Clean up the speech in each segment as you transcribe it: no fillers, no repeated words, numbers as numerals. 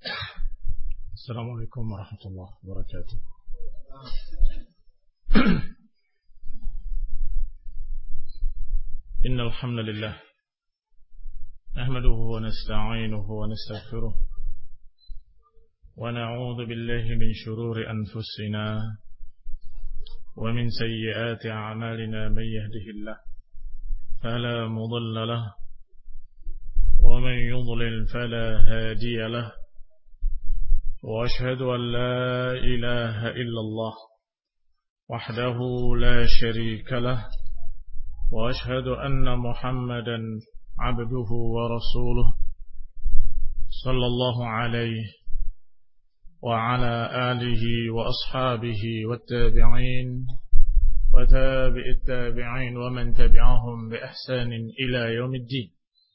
السلام عليكم ورحمة الله وبركاته. إن الحمد لله نحمده ونستعينه ونستغفره ونعوذ بالله من شرور أنفسنا ومن سيئات أعمالنا. من يهده الله فلا مضل له ومن يضلل فلا هادي له، وأشهد أن لا إله إلا الله وحده لا شريك له، وأشهد أن محمدا عبده ورسوله صلى الله عليه وعلى آله وأصحابه والتابعين وتابع التابعين ومن تبعهم بإحسان إلى يوم الدين.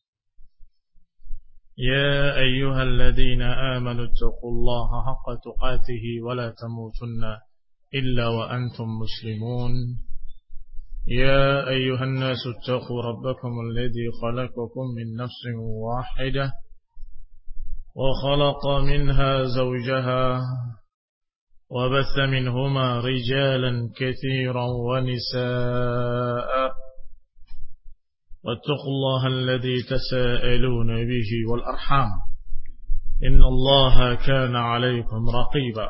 يا أيها الذين آمنوا اتقوا الله حق تقاته ولا تموتن إلا وأنتم مسلمون. يا أيها الناس اتقوا ربكم الذي خلقكم من نفس واحدة وخلق منها زوجها وبث منهما رجالا كثيرا ونساء، واتقوا الله الذي تساءلون به والأرحام إن الله كان عليكم رقيبا.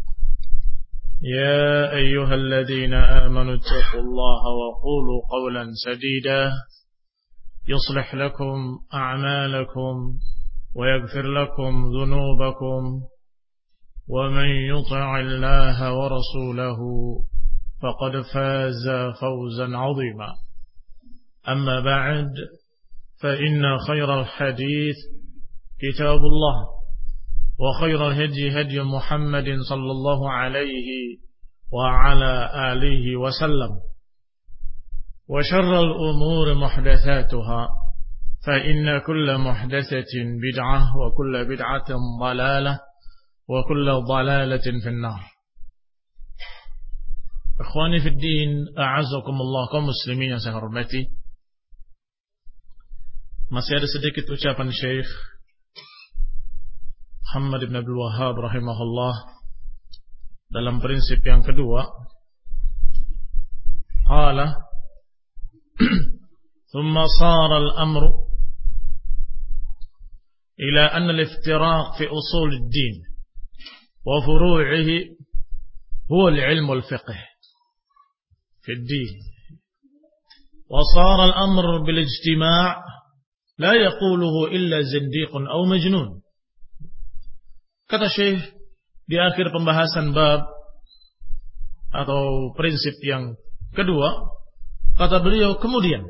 يا أيها الذين آمنوا اتقوا الله وقولوا قولا سديدا يصلح لكم أعمالكم ويغفر لكم ذنوبكم، ومن يطع الله ورسوله فقد فاز فوزا عظيما. أما بعد، فإن خير الحديث كتاب الله، وخير الهدي هدي محمد صلى الله عليه وعلى آله وسلم، وشر الأمور محدثاتها، فإن كل محدثة بدعة وكل بدعة ضلالة وكل ضلالة في النار. Ikhwani fi din, a'azzakumullah, kaum muslimin yang saya hormati. Masih ada sedikit ucapan Syekh Muhammad ibn Abdul Wahhab rahimahullah dalam prinsip yang kedua. Qala thumma sara al-amru ila anna al-iftiraq fi usul ad-din wa furu'ihi huwa al-ilm wal-fiqh fi ad-din, wa sara al-amr bil-ijtima' la yaquluhu illa zindiqun aw majnun. Kata Syekh di akhir pembahasan bab atau prinsip yang kedua, kata beliau, kemudian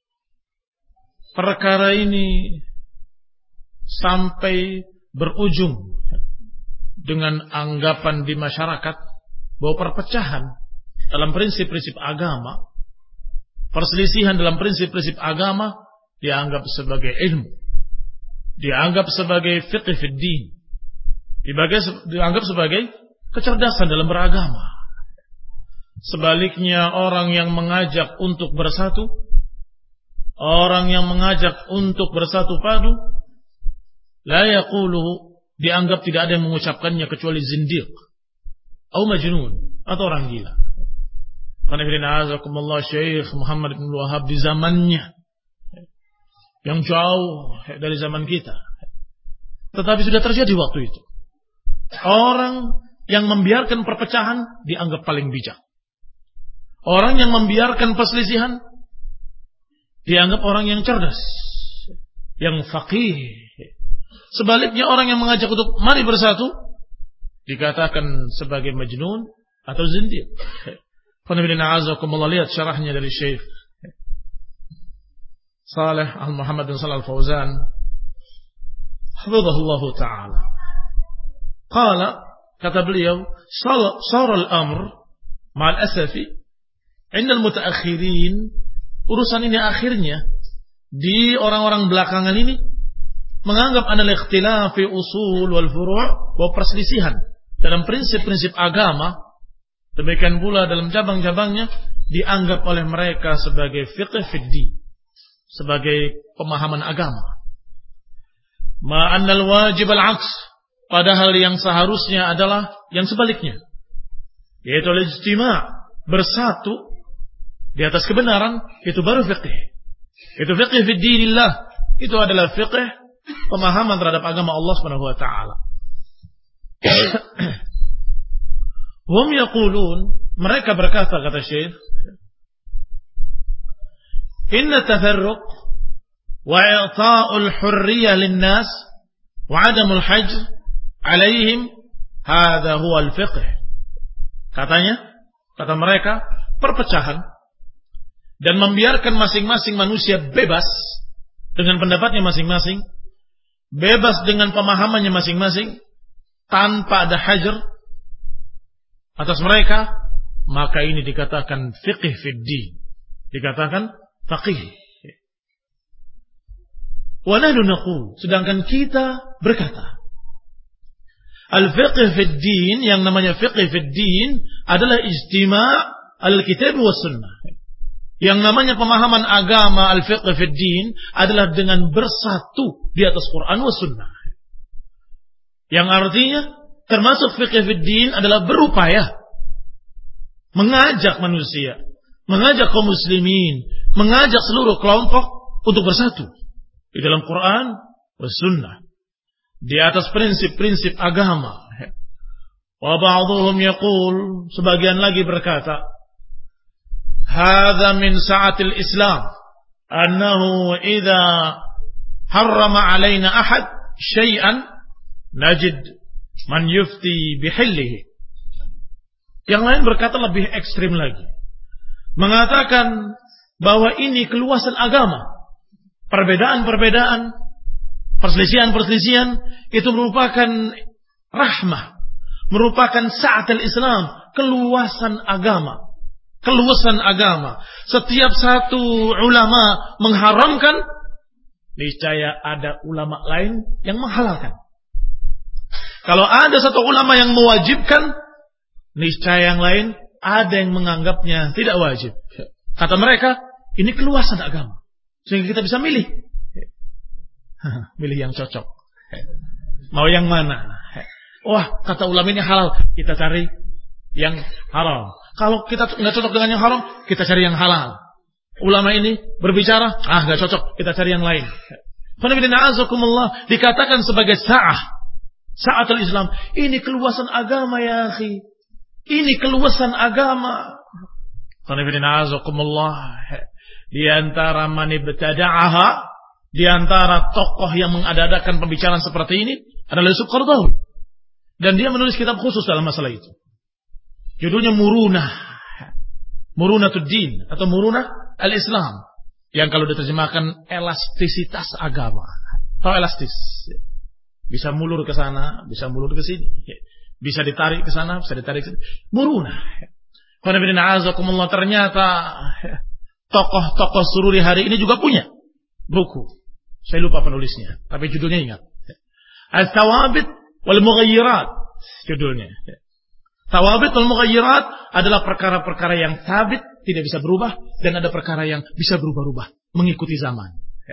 perkara ini sampai berujung dengan anggapan di masyarakat bahwa perpecahan dalam prinsip-prinsip agama, perselisihan dalam prinsip-prinsip agama dianggap sebagai ilmu, dianggap sebagai fiqh fid din, dianggap sebagai kecerdasan dalam beragama. Sebaliknya, orang yang mengajak untuk bersatu, orang yang mengajak untuk bersatu padu, la yaquluhu, dianggap tidak ada yang mengucapkannya kecuali zindiq atau majnun, atau orang gila. Karena Syekh Muhammad bin Wahhab di zamannya yang jauh dari zaman kita, tetapi sudah terjadi waktu itu, orang yang membiarkan perpecahan dianggap paling bijak. Orang yang membiarkan perselisihan dianggap orang yang cerdas, yang faqih. Sebaliknya, orang yang mengajak untuk mari bersatu dikatakan sebagai majnun atau zindiq. Lihat syarahnya dari Syekh Saleh Al-Muhammad bin Shalih Al-Fauzan hafizahullahu ta'ala. Qala, kata beliau, sara al-amr ma'al asafi 'inda al-mutaakhirin, urusan ini akhirnya di orang-orang belakangan ini menganggap anal ikhtilaf fi usul wal furu', bahwa perselisihan dalam prinsip-prinsip agama, demikian pula dalam cabang-cabangnya, dianggap oleh mereka sebagai fiqh fid din, sebagai pemahaman agama. Ma'annal wajib al-'aks, Padahal yang seharusnya adalah yang sebaliknya. Yaitu al-ijtima', bersatu di atas kebenaran, itu baru fiqh. Itu fiqh fi dinillah. Itu adalah fiqh pemahaman terhadap agama Allah Subhanahu wa taala. Hum yaqulun, mereka berkata, kata Syekh, inna tafarruq wa i'ta'ul hurriyah lin-nas wa 'adamul hajr 'alaihim hadha huwa al-fiqh. Kata mereka, perpecahan dan membiarkan masing-masing manusia bebas dengan pendapatnya masing-masing, bebas dengan pemahamannya masing-masing, tanpa ada hajar atas mereka, maka ini dikatakan fiqh fid din, dikatakan faqih. Wa nahnu naqul, sedangkan kita berkata, al-fiqh fid din, yang namanya fiqh fid din adalah ijtima' al-kitab wa sunnah. Yang namanya pemahaman agama al-fiqh fid din adalah dengan bersatu di atas Quran wa sunnah. Yang artinya termasuk fiqh fid din adalah berupaya mengajak manusia, mengajak kaum muslimin, mengajak seluruh kelompok untuk bersatu di dalam Quran wa sunnah, di atas prinsip-prinsip agama. Wa ba'dhum yaqul, sebagian lagi berkata, hadza min sa'atil Islam annahu idza harrama alaina ahad syai'an najid man yufti bihillihi. Yang lain berkata lebih ekstrim lagi, mengatakan bahwa ini keluasan agama, perbedaan-perbedaan, perselisihan-perselisihan itu merupakan rahmah, merupakan sa'atul Islam, keluasan agama. Keluasan agama. Setiap satu ulama mengharamkan, niscaya ada ulama lain yang menghalalkan. Kalau ada satu ulama yang mewajibkan, niscaya yang lain ada yang menganggapnya tidak wajib. Kata mereka, ini keluasan agama, sehingga kita bisa milih. Milih yang cocok. Mau yang mana? Wah, kata ulama ini halal, kita cari yang haram. Kalau kita nggak cocok dengan yang haram, kita cari yang halal. Ulama ini berbicara, nggak cocok, kita cari yang lain. Dikatakan sebagai sa'atul Islam. Ini keluasan agama ya akhi. Ini keluasan agama. Di antara man ibtada'aha, di antara tokoh yang mengadakan pembicaraan seperti ini adalah Yusuf Qaradawi. Dan dia menulis kitab khusus dalam masalah itu. Judulnya Murunatud Din atau Murunah al-Islam, yang kalau diterjemahkan elastisitas agama. Tahu elastis? Bisa mulur ke sana, bisa mulur ke sini. Bisa ditarik ke sana, bisa ditarik ke sini. Murunah. Ternyata tokoh-tokoh sururi hari ini juga punya buku. Saya lupa penulisnya, tapi judulnya ingat. Al-Thawabit wal Mughayyirat judulnya. Thawabit wal Mughayyirat adalah perkara-perkara yang sabit, tidak bisa berubah, dan ada perkara yang bisa berubah-ubah mengikuti zaman.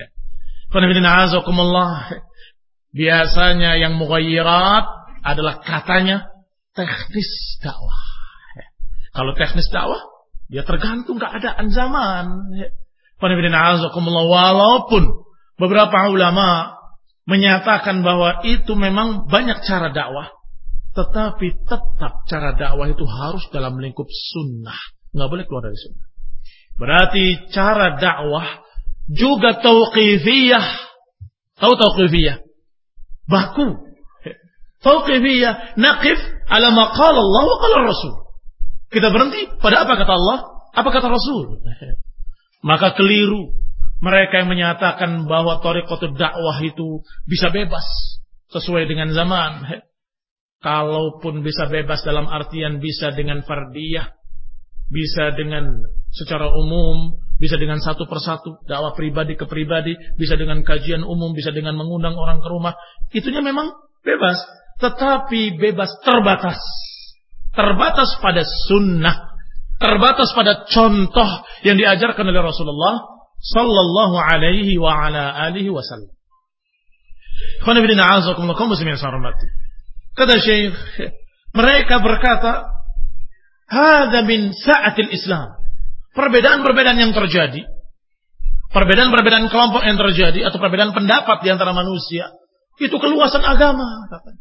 Biasanya yang mughayyirat adalah katanya teknis dakwah. Kalau teknis dakwah, dia tergantung keadaan zaman. Walaupun beberapa ulama menyatakan bahwa itu memang banyak cara dakwah, tetapi tetap cara dakwah itu harus dalam lingkup sunnah. Nggak boleh keluar dari sunnah. Berarti cara dakwah juga tauqifiyah. Tahu tauqifiyah? Baku. Tauqifiyah. Naqif ala ma qala Allah wa qala Rasul. Kita berhenti pada apa kata Allah, apa kata Rasul. Maka keliru mereka yang menyatakan bahwa thariqatul dakwah itu bisa bebas sesuai dengan zaman. Kalaupun bisa bebas dalam artian bisa dengan fardiyah, bisa dengan secara umum, bisa dengan satu persatu, dakwah pribadi ke pribadi, bisa dengan kajian umum, bisa dengan mengundang orang ke rumah, itunya memang bebas, tetapi bebas terbatas. Terbatas pada sunnah, terbatas pada contoh yang diajarkan oleh Rasulullah sallallahu alaihi wa ala alihi wasallam. Kata Syekh, mereka berkata, hadza min sa'atil Islam. Perbedaan-perbedaan yang terjadi, perbedaan-perbedaan kelompok yang terjadi atau perbedaan pendapat di antara manusia, itu keluasan agama, katanya.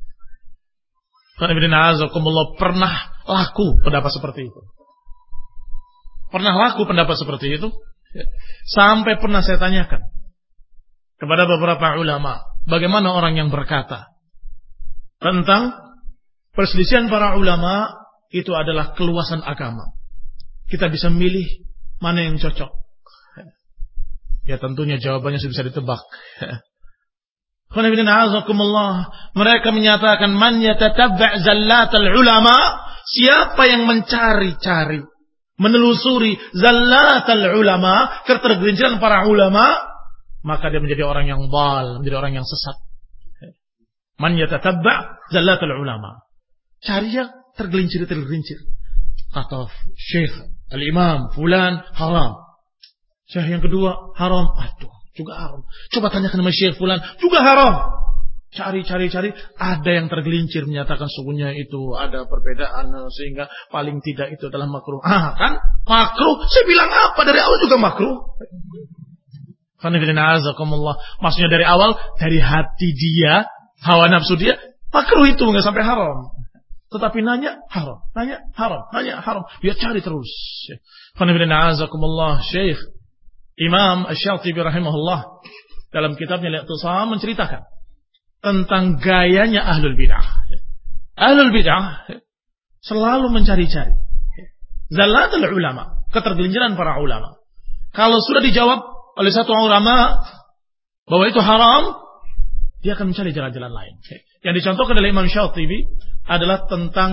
Pernah laku pendapat seperti itu. Pernah laku pendapat seperti itu. Sampai pernah saya tanyakan kepada beberapa ulama, bagaimana orang yang berkata tentang perselisihan para ulama itu adalah keluasan agama. Kita bisa milih mana yang cocok. Ya tentunya jawabannya sudah bisa ditebak. Mereka menyatakan man yatatabba' zallatal ulama, siapa yang mencari-cari, menelusuri zallatal ulama, ketergelinciran para ulama, maka dia menjadi orang yang dhal, menjadi orang yang sesat. Man yatatabba' zallatal ulama, cari yang tergelincir. Kata Syekh Al-Imam Fulan haram. Syekh yang kedua haram. Aduh, juga haram. Coba tanyakan sama Syekh Fulan, juga haram. Cari. Ada yang tergelincir menyatakan sungguhnya itu ada perbedaan sehingga paling tidak itu adalah makruh. Kan makruh. Saya bilang apa? Dari awal juga makruh. Maksudnya dari awal, dari hati dia, hawa nafsu dia, makruh itu nggak sampai haram. Tetapi nanya haram. Dia cari terus. Syekh Imam Asy-Syatibi rahimahullah dalam kitabnya Al-I'tisam menceritakan tentang gayanya ahlul bid'ah. Ahlul bid'ah selalu mencari-cari zallatul ulama, ketergelinciran para ulama. Kalau sudah dijawab oleh satu ulama bahwa itu haram, dia akan mencari jalan-jalan lain. Yang dicontohkan oleh Imam Syatibi adalah tentang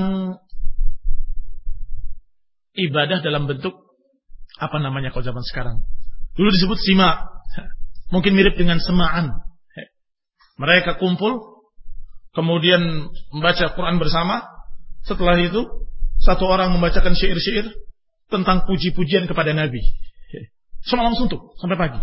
ibadah dalam bentuk apa namanya kalau zaman sekarang. Dulu disebut sima. Mungkin mirip dengan semaan. Mereka kumpul, kemudian membaca Quran bersama. Setelah itu, satu orang membacakan syair-syair tentang puji-pujian kepada Nabi. Semalam suntuk sampai pagi.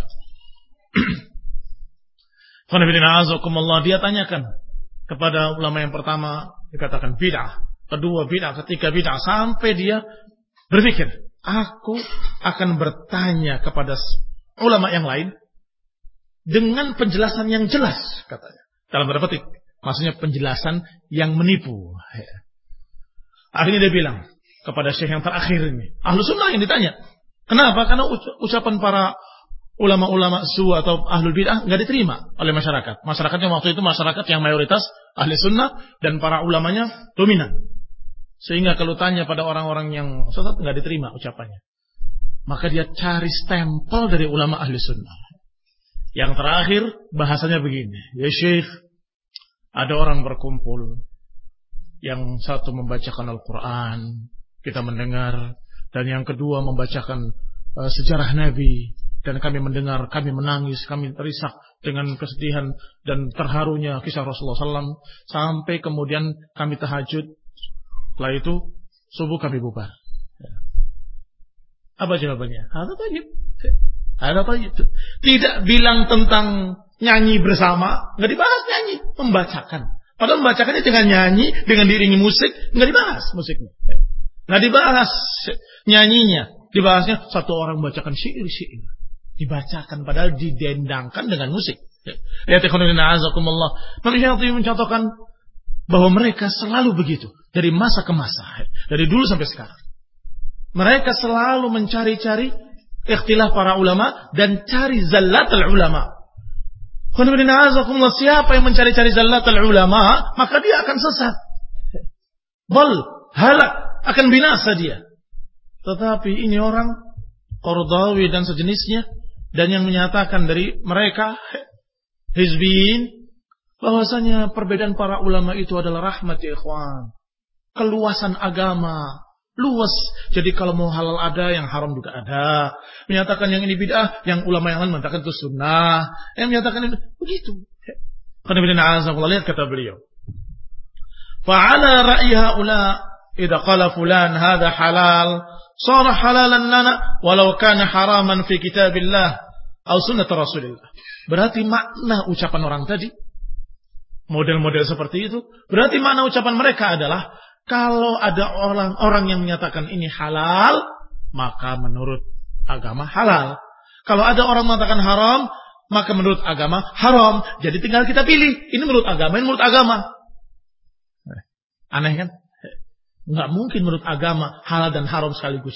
Dia tanyakan kepada ulama yang pertama, dikatakan bid'ah, kedua bid'ah, ketiga bid'ah, sampai dia berpikir, aku akan bertanya kepada ulama yang lain dengan penjelasan yang jelas, katanya. Dalam tanda petik, maksudnya penjelasan yang menipu. Akhirnya dia bilang kepada syekh yang terakhir ini, Ahlus Sunnah yang ditanya. Kenapa? Karena ucapan para ulama-ulama su atau ahlul bid'ah nggak diterima oleh masyarakat. Masyarakatnya waktu itu masyarakat yang mayoritas ahli sunnah dan para ulamanya dominan. Sehingga kalau tanya pada orang-orang yang sesat nggak diterima ucapannya. Maka dia cari stempel dari ulama ahli sunnah. Yang terakhir bahasanya begini, ya Syekh, ada orang berkumpul, yang satu membacakan Al-Quran, kita mendengar, dan yang kedua membacakan sejarah Nabi. Dan kami mendengar, kami menangis, kami terisak dengan kesedihan dan terharunya kisah Rasulullah SAW. Sampai kemudian kami tahajud. Setelah itu, subuh kami bubar. Apa jawabannya? Ada tayyib. Tidak bilang tentang nyanyi bersama. Nggak dibahas nyanyi. Membacakan. Padahal membacakannya dengan nyanyi, dengan diiringi musik. Nggak dibahas musiknya. Nggak dibahas nyanyinya. Dibahasnya satu orang membacakan syair-syair. Dibacakan padahal didendangkan dengan musik. Ya tekhonina azakumullah. Manusia itu mencontohkan bahwa mereka selalu begitu dari masa ke masa, dari dulu sampai sekarang. Mereka selalu mencari-cari ikhtilaf para ulama dan cari zallatul ulama. Khonibina azakumullah, siapa yang mencari-cari zallatul ulama, maka dia akan sesat. Halak, akan binasa dia. Tetapi ini orang Qardawi dan sejenisnya, dan yang menyatakan dari mereka hizbiyin bahwasanya perbedaan para ulama itu adalah rahmat ya ikhwan, keluasan agama luas. Jadi kalau mau halal ada, yang haram juga ada. Menyatakan yang ini bid'ah, yang ulama yang lain mengatakan itu sunnah. Yang menyatakan itu begitu. Lihat kata beliau, fa'ala ra'yi haula idza qala fulan hadha halal صار halalan lana walau kana haraman fi kitabillah atau sunnah Rasulillah. Berarti makna ucapan orang tadi model-model seperti itu, berarti makna ucapan mereka adalah kalau ada orang-orang yang menyatakan ini halal, maka menurut agama halal. Kalau ada orang mengatakan haram, maka menurut agama haram. Jadi tinggal kita pilih, ini menurut agama, ini menurut agama. Aneh kan? Nggak mungkin menurut agama halal dan haram sekaligus.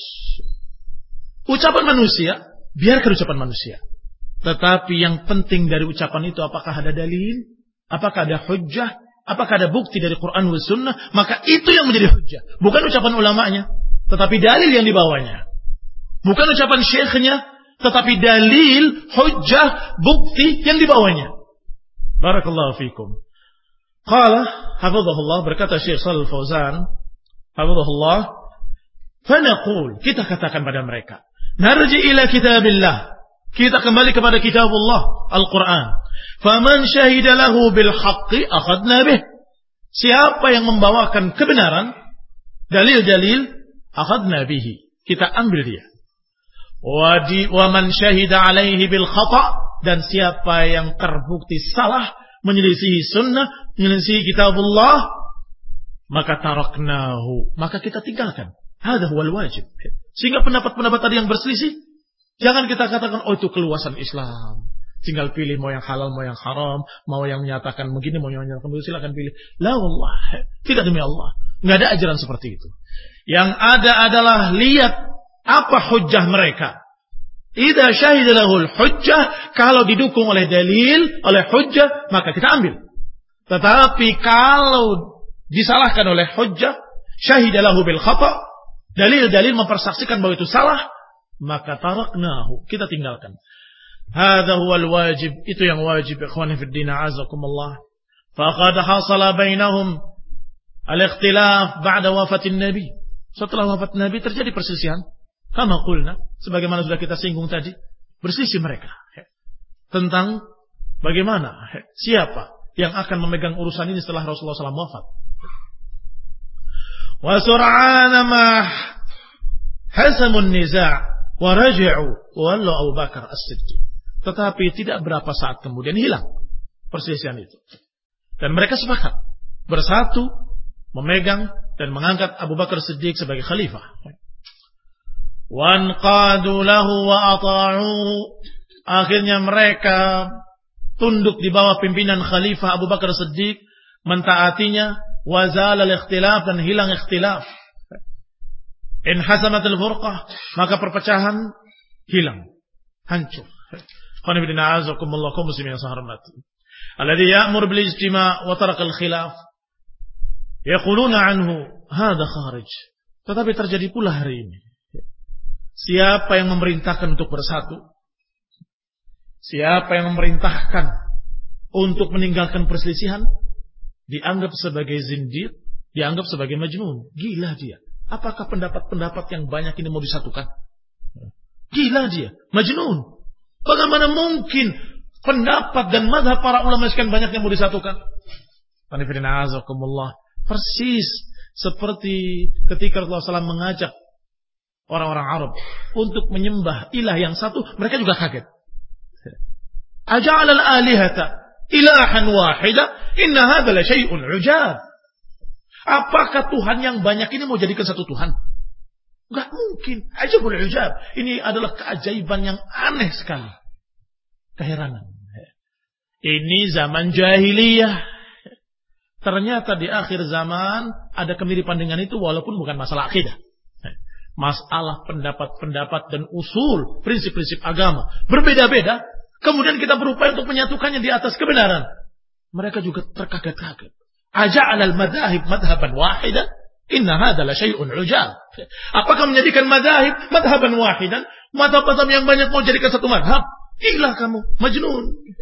Ucapan manusia, biarkan ucapan manusia. Tetapi yang penting dari ucapan itu, apakah ada dalil, apakah ada hujjah, apakah ada bukti dari Quran dan Sunnah, maka itu yang menjadi hujjah. Bukan ucapan ulamanya, tetapi dalil yang dibawanya. Bukan ucapan syekhnya, tetapi dalil, hujjah, bukti yang dibawanya. Barakallahu fikum. Qala, hafizahullah, berkata Syekh Shalal Fauzan, hafizahullah, fanaqul, kita katakan pada mereka, narji ila kitabillah, kita kembali kepada kitabullah, Al-Quran. Faman syahida lahu bil haqqi akhadna bih. Siapa yang membawakan kebenaran, dalil-dalil, akhadna bihi, kita ambil dia. Wa man syahida alaihi bil khata', dan siapa yang terbukti salah, menyelisihi sunnah, menyelisihi kitabullah, maka taraknahu, maka kita tinggalkan. Hadza huwal wajib. Sehingga pendapat-pendapat tadi yang berselisih, jangan kita katakan, oh itu keluasan Islam. Tinggal pilih mau yang halal, mau yang haram, mau yang menyatakan begini, mau yang menyatakan begitu, silakan pilih. La wallah, tidak demi Allah. Nggak ada ajaran seperti itu. Yang ada adalah lihat apa hujjah mereka. Idza syahida lahul hujjah, kalau didukung oleh dalil, oleh hujjah, maka kita ambil. Tetapi kalau disalahkan oleh hujjah, syahida lahu bil khata', dalil-dalil mempersaksikan bahwa itu salah, maka taraknahu, kita tinggalkan. Hadza huwal wajib, itu yang wajib, ikhwani fid din, a'azakumullah. Faqad hasala bainahum al-ikhtilaf ba'da wafatin nabi. Setelah wafat nabi terjadi perselisihan. Kama qulna, sebagaimana sudah kita singgung tadi, berselisih mereka tentang bagaimana, siapa yang akan memegang urusan ini setelah Rasulullah SAW wafat. Wa sur'ana ma hasamun niza' wa raja'u wallahu Abu Bakar As-Siddiq. Tetapi tidak berapa saat kemudian hilang perselisihan itu. Dan mereka sepakat bersatu memegang dan mengangkat Abu Bakar Siddiq sebagai khalifah. Wanqadu lahu wa ata'u. Akhirnya mereka tunduk di bawah pimpinan khalifah Abu Bakar Siddiq, mentaatinya, wa zala al-ikhtilaf, dan hilang ikhtilaf. In hasamatul furqah, maka perpecahan hilang, hancur. Qul bidina azakumullah kaum muslimin yang saya hormati. Alladhi ya'mur bil ijtima' wa taraka al-khilaf. Yaquluna anhu hadha kharij. Tetapi terjadi pula hari ini. Siapa yang memerintahkan untuk bersatu? Siapa yang memerintahkan untuk meninggalkan perselisihan? Dianggap sebagai zindiq, dianggap sebagai majnun. Gila dia. Apakah pendapat-pendapat yang banyak ini mau disatukan? Gila dia, majnun. Bagaimana mungkin pendapat dan mazhab para ulama sekian banyak yang mau disatukan? Persis seperti ketika Rasulullah SAW mengajak orang-orang Arab untuk menyembah ilah yang satu, mereka juga kaget. Aja'al al-alihata ilahan wahida, inna hadha la syai'un ujab. Apakah Tuhan yang banyak ini mau jadikan satu Tuhan? Enggak mungkin. Ajabul ujab. Ini adalah keajaiban yang aneh sekali. Keheranan. Ini zaman jahiliyah. Ternyata di akhir zaman ada kemiripan dengan itu, walaupun bukan masalah akidah. Masalah pendapat-pendapat dan usul, prinsip-prinsip agama berbeda-beda. Kemudian kita berupaya untuk menyatukannya di atas kebenaran. Mereka juga terkaget-kaget. Aja'al al-madhahib madhaban wahidan, inna hadha la syai'un ujab. Apakah menjadikan madhahib madhaban wahidan, madhab-madhab yang banyak mau jadikan satu madhab? Gila kamu, majnun.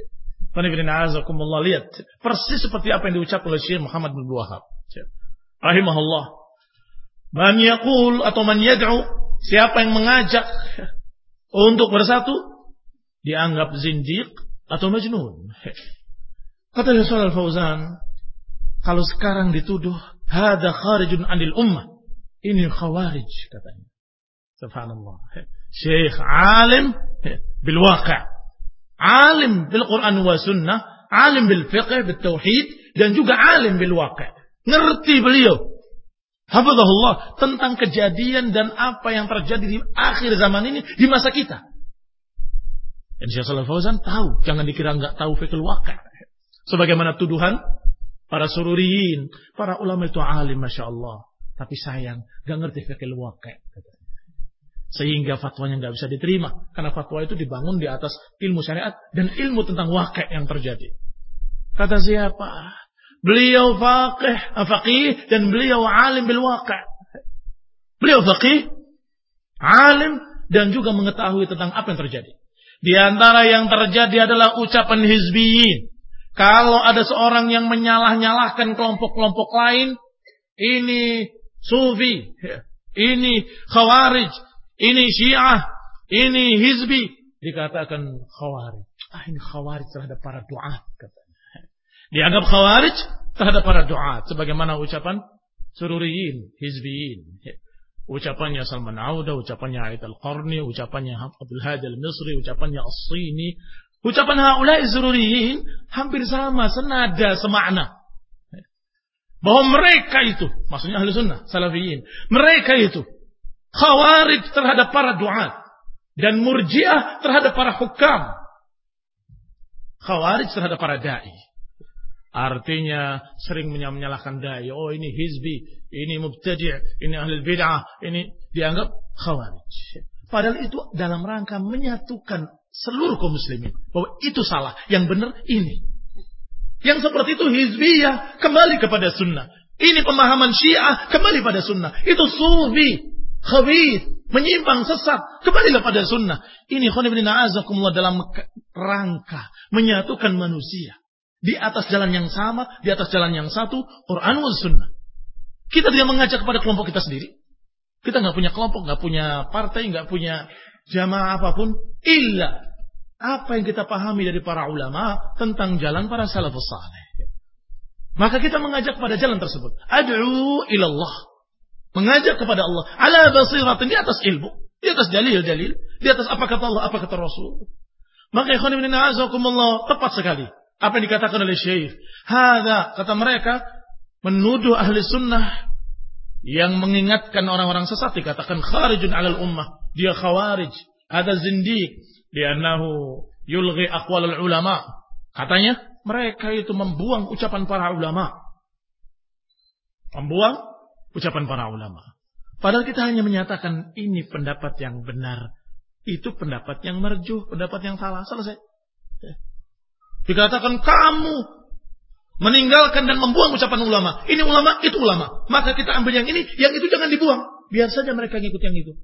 Lihat persis seperti apa yang diucapkan oleh Syekh Muhammad bin Wahab rahimahullah. Man yaqul atau man yad'u, siapa yang mengajak untuk bersatu, dianggap zindiq atau majnun. Kata Syekh Al-Fauzan, kalau sekarang dituduh hadza kharijun anil ummah, ini khawarij katanya. Subhanallah. Syekh alim bil waqi', alim bil Quran wa sunnah, alim bil fiqh, bil tauhid, dan juga alim bil waqi'. Ngerti beliau, hafizahullah, tentang kejadian dan apa yang terjadi di akhir zaman ini di masa kita. Dan Syekh Shalih Fauzan tahu, jangan dikira enggak tahu fiqhul waqi'. Sebagaimana tuduhan para sururiyin, para ulama itu alim Masya Allah, tapi sayang enggak ngerti fiqhul waqi'. Sehingga fatwanya enggak bisa diterima, karena fatwa itu dibangun di atas ilmu syariat dan ilmu tentang waqi' yang terjadi. Kata siapa? Beliau faqih dan beliau alim bil waqi'. Beliau faqih, alim dan juga mengetahui tentang apa yang terjadi. Di antara yang terjadi adalah ucapan hizbiyin. Kalau ada seorang yang menyalah-nyalahkan kelompok-kelompok lain, ini sufi, ini khawarij, ini syiah, ini hizbi, dikatakan khawarij. Ini khawarij terhadap para du'at, katanya. Dianggap khawarij terhadap para du'at, sebagaimana ucapan sururiyin, hizbiyin. Ucapannya Salman Auda, ucapannya Ait Al-Qarni, ucapannya Abdul Hadi Al-Misri, ucapannya As-Sini. Ucapan haulai sururiyin hampir sama, senada, semakna. Bahwa mereka itu, maksudnya ahli sunnah, salafiyin, mereka itu khawarij terhadap para du'at dan murjiah terhadap para hukam. Khawarij terhadap para da'i. Artinya sering menyalahkan dai. Oh, ini hizbi, ini mubtadi', ini ahli bid'ah, ini dianggap khawarij. Padahal itu dalam rangka menyatukan seluruh kaum muslimin. Bahwa itu salah, yang benar ini. Yang seperti itu hizbiyah, kembali kepada sunnah. Ini pemahaman syiah, kembali pada sunnah. Itu sufi, khabith, menyimpang sesat, kembalilah pada sunnah. Ini khonibina azakumullah dalam rangka menyatukan manusia. Di atas jalan yang sama, di atas jalan yang satu, Quran wa sunnah. Kita tidak mengajak kepada kelompok kita sendiri. Kita nggak punya kelompok, nggak punya partai, nggak punya jamaah apapun. Illa apa yang kita pahami dari para ulama tentang jalan para salafus saleh. Maka kita mengajak pada jalan tersebut. Ad'u ilallah. Mengajak kepada Allah. Ala basiratin, di atas ilmu. Di atas dalil-dalil. Di atas apa kata Allah, apa kata Rasul. Maka ikhwan ibn a'azakumullah, tepat sekali apa yang dikatakan oleh Syekh. Hada, kata mereka, menuduh ahli sunnah yang mengingatkan orang-orang sesat, dikatakan kharijun alal ummah. Dia khawarij. Ada zindiq. Liannahu yulghi aqwalul ulama. Katanya, mereka itu membuang ucapan para ulama. Membuang ucapan para ulama. Padahal kita hanya menyatakan ini pendapat yang benar. Itu pendapat yang marjuh, pendapat yang salah. Selesai. Dikatakan kamu meninggalkan dan membuang ucapan ulama. Ini ulama, itu ulama. Maka kita ambil yang ini, yang itu jangan dibuang. Biar saja mereka ngikut yang itu.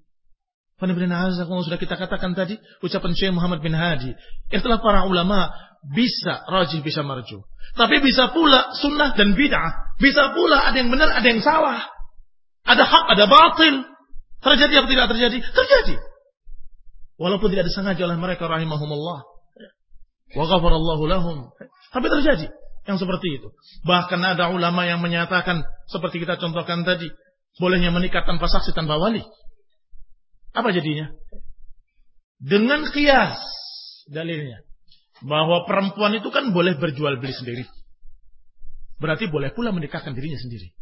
Sudah kita katakan tadi, ucapan Syekh Muhammad bin Hadi. Itulah para ulama bisa rajih, bisa marjuh. Tapi bisa pula sunnah dan bid'ah. Bisa pula ada yang benar, ada yang salah. Ada hak, ada batil. Terjadi apa tidak terjadi? Terjadi. Walaupun tidak disengaja oleh mereka rahimahumullah. Wa ghafarallahu lahum. Tapi terjadi yang seperti itu. Bahkan ada ulama yang menyatakan seperti kita contohkan tadi, bolehnya menikah tanpa saksi, tanpa wali. Apa jadinya? Dengan qiyas dalilnya bahwa perempuan itu kan boleh berjual beli sendiri. Berarti boleh pula menikahkan dirinya sendiri.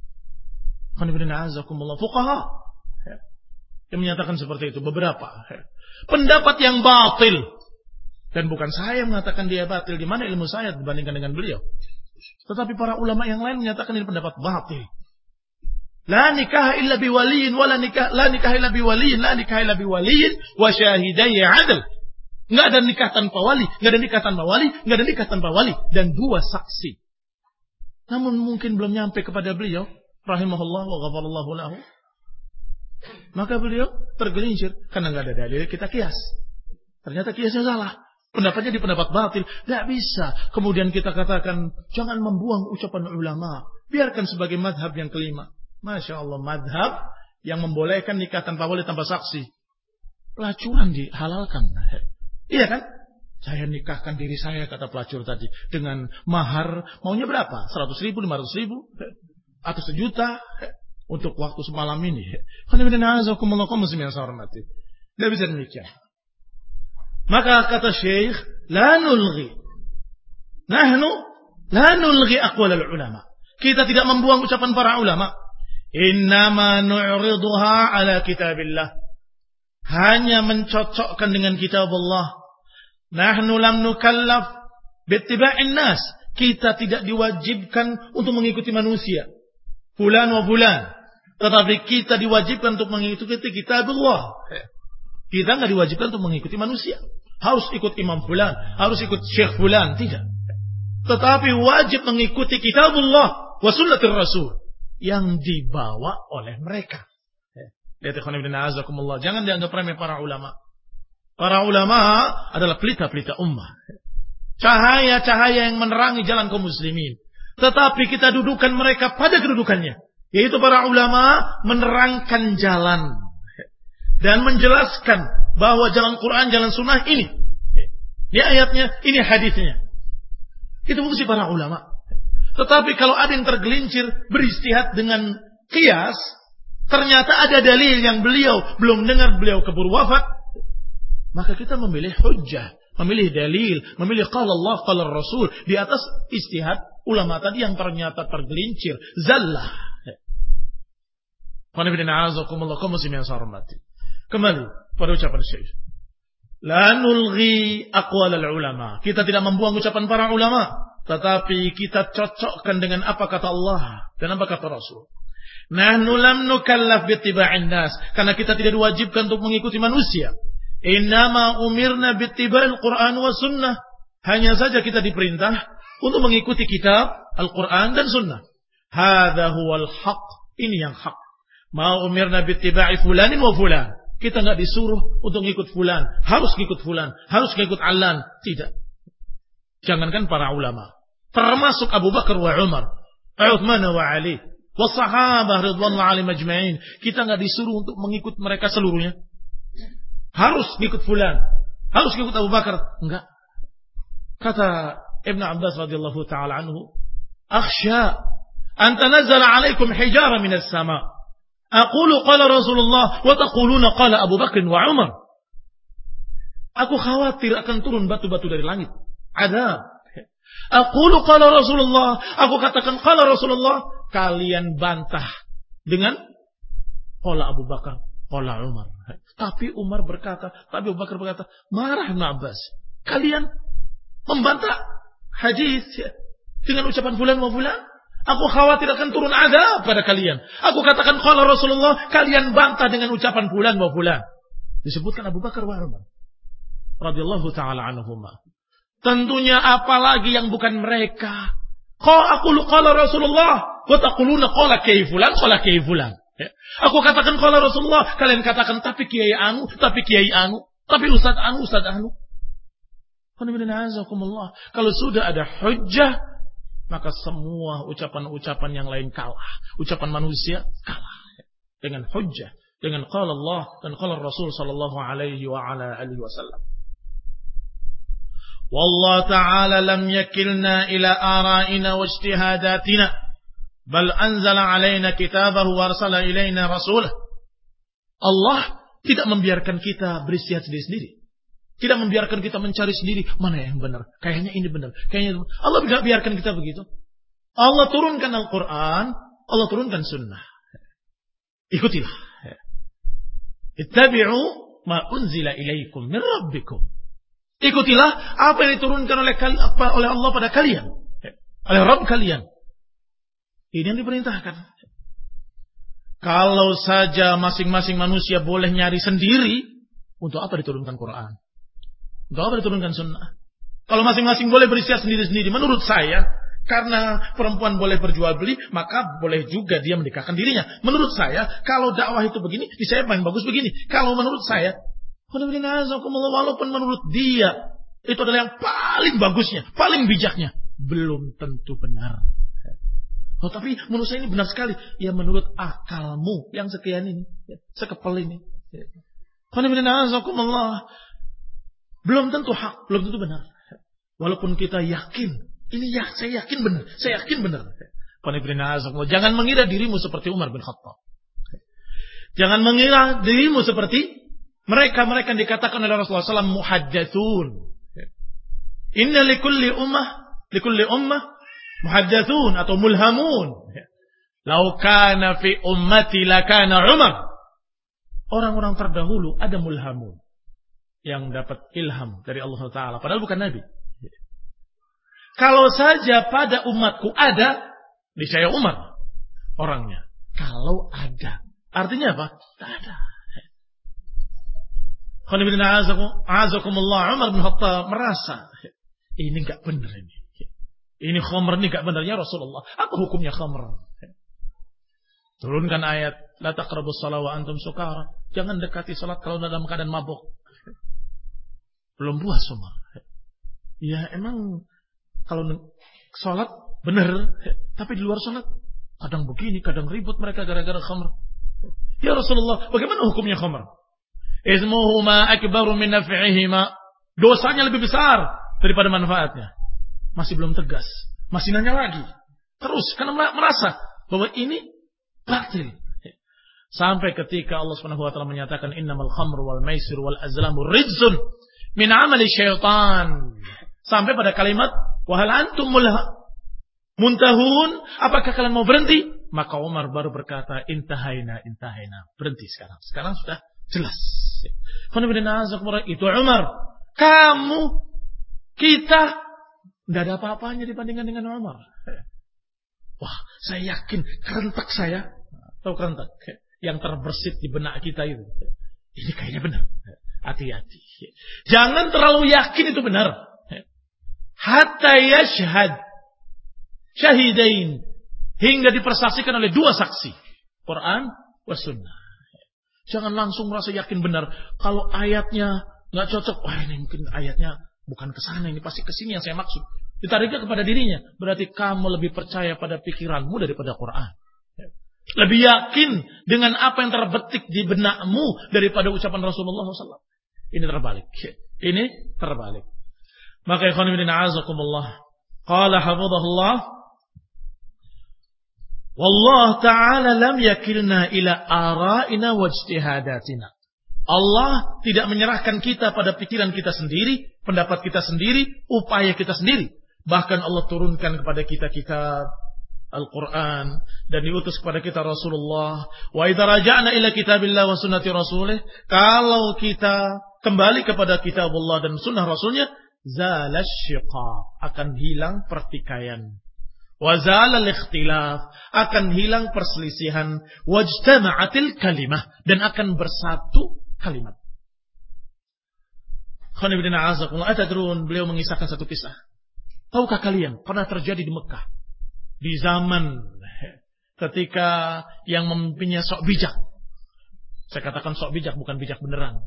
Fuqaha yang menyatakan seperti itu beberapa. Pendapat yang batil. Dan bukan saya yang mengatakan dia batil. Di mana ilmu saya dibandingkan dengan beliau. Tetapi para ulama yang lain menyatakan ini pendapat batil. La nikah illa biwaliyin, la nikah illa biwaliyin, la nikah illa biwaliyin, wa syahidai adl. Nggak ada nikah tanpa wali, nggak ada nikah tanpa wali, nggak ada nikah tanpa wali, dan 2 saksi. Namun mungkin belum nyampe kepada beliau, rahimahullah wa ghafarallahu lahu. Maka beliau tergelincir karena nggak ada dalil, kita kias. Ternyata kiasnya salah. Pendapatnya di pendapat batil. Tidak bisa. Kemudian kita katakan, jangan membuang ucapan ulama. Biarkan sebagai madhab yang kelima. Masya Allah, madhab yang membolehkan nikah tanpa wali, tanpa saksi. Pelacuran dihalalkan. Iya kan? Saya nikahkan diri saya, kata pelacur tadi. Dengan mahar, maunya berapa? 100.000, 500.000? Atau 1 juta? Untuk waktu semalam ini. Tidak bisa demikian. Maka kata Syekh, la nulghi. Nahnu La nulghi aqwalal ulama. Kita tidak membuang ucapan para ulama. Innama nu'riduha ala kitabillah. Hanya mencocokkan dengan kitab Allah. Nahnu lam nukallaf bittiba'in nas. Kita tidak diwajibkan untuk mengikuti manusia. Fulan wa fulan. Tetapi kita diwajibkan untuk mengikuti kitab Allah. Kita enggak diwajibkan untuk mengikuti manusia. Harus ikut imam fulan, harus ikut syekh fulan, tidak. Tetapi wajib mengikuti kitabullah wa sunnatir rasul yang dibawa oleh mereka. Lihat ikhwan ibn a'azakumullah, jangan dianggap remeh para ulama. Para ulama adalah pelita-pelita ummah. Cahaya-cahaya yang menerangi jalan kaum muslimin. Tetapi kita dudukan mereka pada kedudukannya, yaitu para ulama menerangkan jalan dan menjelaskan bahwa jalan Quran, jalan sunnah ini ayatnya, ini hadisnya. Itu fungsi para ulama. Tetapi kalau ada yang tergelincir beristihad dengan qiyas, ternyata ada dalil yang beliau belum dengar, beliau keburu wafat, maka kita memilih hujjah, memilih dalil, memilih qala Allah, qala Rasul di atas istihad ulama tadi yang ternyata tergelincir, zallah. Kembali pada ucapan Syekh. La nulghi aqwalal ulama. Kita tidak membuang ucapan para ulama, tetapi kita cocokkan dengan apa kata Allah dan apa kata Rasul. Nahnu lam nukallaf bittiba'in nas, karena kita tidak diwajibkan untuk mengikuti manusia. Innama umirna bittiba'il Qur'an wa sunnah. Hanya saja kita diperintah untuk mengikuti kitab Al-Qur'an dan sunnah. Hadza huwal haq. Ini yang hak. Ma umirna bittiba'i fulanin wa fulan. Kita enggak disuruh untuk ngikut fulan, harus ngikut fulan, harus ngikut alan, tidak. Jangankan para ulama, termasuk Abu Bakar wa Umar, Uthman wa Ali, wa sahabah ridwanullah alaihim ajma'in. Kita enggak disuruh untuk mengikut mereka seluruhnya. Harus ngikut fulan, harus ngikut Abu Bakar, enggak. Kata Ibn Abbas radhiyallahu taala anhu, "Akhsha an tanazzala 'alaikum hijara minas sama'. Aqulu qala Rasulullah wa taquluna qala Abu Bakar wa Umar." Aku khawatir akan turun batu-batu dari langit. Ada. Aqulu qala Rasulullah, aku katakan qala Rasulullah, kalian bantah dengan qala Abu Bakar, qala Umar. Tapi Umar berkata, tapi Abu Bakar berkata, marah Ibn Abbas. Kalian membantah hadis dengan ucapan fulan wa fulan? Aku khawatir akan turun azab pada kalian. Aku katakan qala Rasulullah, kalian bantah dengan ucapan fulan wa fulan. Disebutkan Abu Bakar wa Umar radhiyallahu taala anhuma. Tentunya apalagi yang bukan mereka. Aku qala Rasulullah wa taquluna qala kiai fulan, qala kiai fulan. Aku katakan qala Rasulullah, kalian katakan tapi kiai anu, tapi kiai anu, tapi ustaz anu, ustaz anu. Kalau sudah ada hujjah, maka semua ucapan-ucapan yang lain kalah. Ucapan manusia kalah. Dengan hujjah. Dengan qala Allah dan qala Rasul sallallahu alaihi wa ala alihi wasallam. Wallahu ta'ala lam yakilna ila ara'ina wa ijtihadatina. Bal anzala alaina kitabahu wa arsala ilaina rasulah. Allah tidak membiarkan kita beristihad sendiri-sendiri. Tidak membiarkan kita mencari sendiri mana yang benar. Kayaknya ini benar. Kayaknya Allah tidak biarkan kita begitu. Allah turunkan Al-Quran, Allah turunkan sunnah. Ikutilah. Ittabi'u ma unzila ilaikum min rabbikum. Ikutilah apa yang diturunkan oleh Allah pada kalian, oleh Rabb kalian. Ini yang diperintahkan. Kalau saja masing-masing manusia boleh nyari sendiri, untuk apa diturunkan Quran? Untuk apa diturunkan sunnah? Kalau masing-masing boleh beristihad sendiri-sendiri, menurut saya, karena perempuan boleh berjual beli, maka boleh juga dia menikahkan dirinya. Menurut saya, kalau dakwah itu begini, saya paling bagus begini. Kalau menurut saya, walaupun menurut dia itu adalah yang paling bagusnya, paling bijaknya, belum tentu benar. Oh, tapi menurut saya ini benar sekali. Ya menurut akalmu yang sekian ini, sekepel ini. Belum tentu hak, belum tentu benar. Walaupun kita yakin, ini ya saya yakin benar, saya yakin benar. Jangan mengira dirimu seperti Umar bin Khattab. Jangan mengira dirimu seperti mereka yang dikatakan oleh Rasulullah SAW muhaddatsun. Inna likulli ummah muhaddatsun atau mulhamun. Lau kana fi ummati lakana Umar. Orang-orang terdahulu ada mulhamun yang dapat ilham dari Allah Ta'ala. Padahal bukan Nabi. Kalau saja pada umatku ada, niscaya Umar orangnya. Kalau ada. Artinya apa? Tak ada. A'azakumullah, Umar bin Khattab merasa, ini gak benar ini. Ini khamr, ini gak benar. Ya Rasulullah, apa hukumnya khamr? Turunkan ayat, la taqrabus shalah wa antum sukara. Jangan dekati salat kalau dalam keadaan mabuk. Belum puas Umar. Ya emang kalau salat benar, tapi di luar salat kadang begini, kadang ribut mereka gara-gara khamr. Ya Rasulullah, bagaimana hukumnya khamr? Ismuhuma akbaru min naf'ihima. Dosanya lebih besar daripada manfaatnya. Masih belum tegas, masih nanya lagi. Terus karena merasa bahwa ini batil. Sampai ketika Allah Subhanahu wa taala menyatakan innamal khamru wal maisir wal azlamu rijzun min amali syaitan. Sampai pada kalimat wa hal antum muntahun, apakah kalian mau berhenti? Maka Umar baru berkata intahaina. Berhenti sekarang. Sekarang sudah jelas. Itu Umar. Kamu, kita tidak ada apa-apanya dibandingkan dengan Umar. Wah, saya yakin kerentak saya. Tahu kerentak? Yang terbersit di benak kita itu. Ini kayaknya benar. Hati-hati. Jangan terlalu yakin itu benar. Hatta yashhad syahidain. Hingga dipersaksikan oleh dua saksi. Quran wa sunnah. Jangan langsung merasa yakin benar. Kalau ayatnya nggak cocok. Wah ini mungkin ayatnya bukan ke sana. Ini pasti ke sini yang saya maksud. Ditariknya kepada dirinya. Berarti kamu lebih percaya pada pikiranmu daripada Quran. Lebih yakin dengan apa yang terbetik di benakmu daripada ucapan Rasulullah SAW. Ini terbalik. Ini terbalik. Maka ikhwan fillah a'azakumullah. Qala hafizahullah. Wallah ta'ala lam yakilna ila ara'ina wa ijtihadatina. Allah tidak menyerahkan kita pada pikiran kita sendiri, pendapat kita sendiri, upaya kita sendiri. Bahkan Allah turunkan kepada kita kitab Al-Quran dan diutus kepada kita Rasulullah. Wa idza raja'na ila kitabillah wa sunnati rasulih, kalau kita kembali kepada kitab Allah dan sunnah Rasulnya, zalash syiqaq, akan hilang pertikaian. Wa zalal ikhtilaf, akan hilang perselisihan. Wajtama'atil kalimah, dan akan bersatu kalimat. Khonibidina azakullah, atadrun, beliau mengisahkan satu kisah. Tahukah kalian pernah terjadi di Mekah di zaman ketika yang memimpinnya sok bijak. Saya katakan sok bijak, bukan bijak beneran.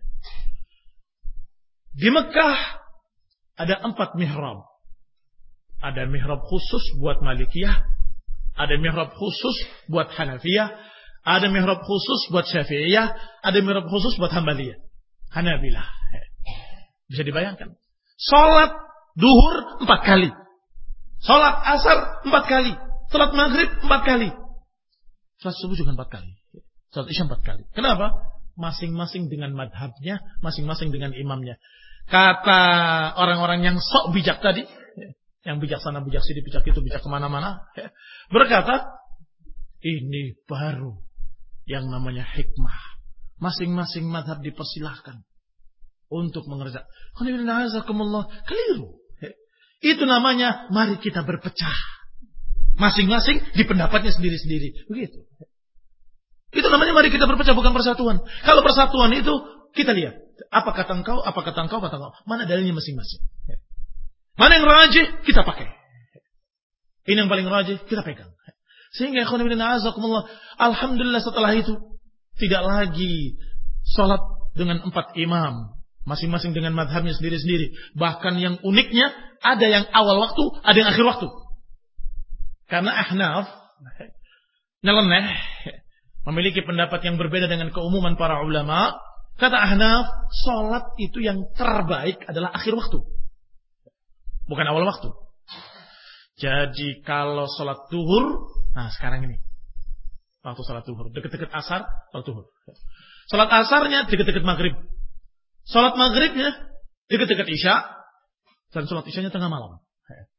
Di Mekah ada 4 mihrab. Ada mihrab khusus buat Malikiyah, ada mihrab khusus buat Hanafiyah, ada mihrab khusus buat Syafi'iyah, ada mihrab khusus buat Hanbaliyah, Hanabilah. Bisa dibayangkan. Salat duhur 4 kali. Salat asar 4 kali. Salat maghrib 4 kali. Salat subuh juga 4 kali. Salat isya 4 kali. Kenapa? Masing-masing dengan madhabnya, masing-masing dengan imamnya. Kata orang-orang yang sok bijak tadi, yang bijak sana, bijak sini, bijak itu, bijak kemana-mana, berkata, ini baru yang namanya hikmah. Masing-masing madhab dipersilahkan untuk mengerjakan. Keliru. Itu namanya mari kita berpecah. Masing-masing di pendapatnya sendiri-sendiri. Begitu. Itu namanya mari kita berpecah, bukan persatuan. Kalau persatuan itu kita lihat. Apa kata engkau, apa kata engkau, kata engkau. Mana dalilnya masing-masing. Mana yang rajih, kita pakai. Ini yang paling rajih, kita pegang. Sehingga alhamdulillah setelah itu tidak lagi sholat dengan 4 imam. Masing-masing dengan madhabnya sendiri-sendiri. Bahkan yang uniknya, ada yang awal waktu, ada yang akhir waktu. Karena Ahnaf, nyeleneh, memiliki pendapat yang berbeda dengan keumuman para ulama. Kata Ahnaf, sholat itu yang terbaik adalah akhir waktu. Bukan awal waktu. Jadi kalau sholat duhur, nah sekarang ini. Waktu sholat duhur. Deket-deket asar, sholat duhur. Sholat asarnya deket-deket maghrib. Sholat maghribnya deket-deket isya. Dan sholat isyanya tengah malam.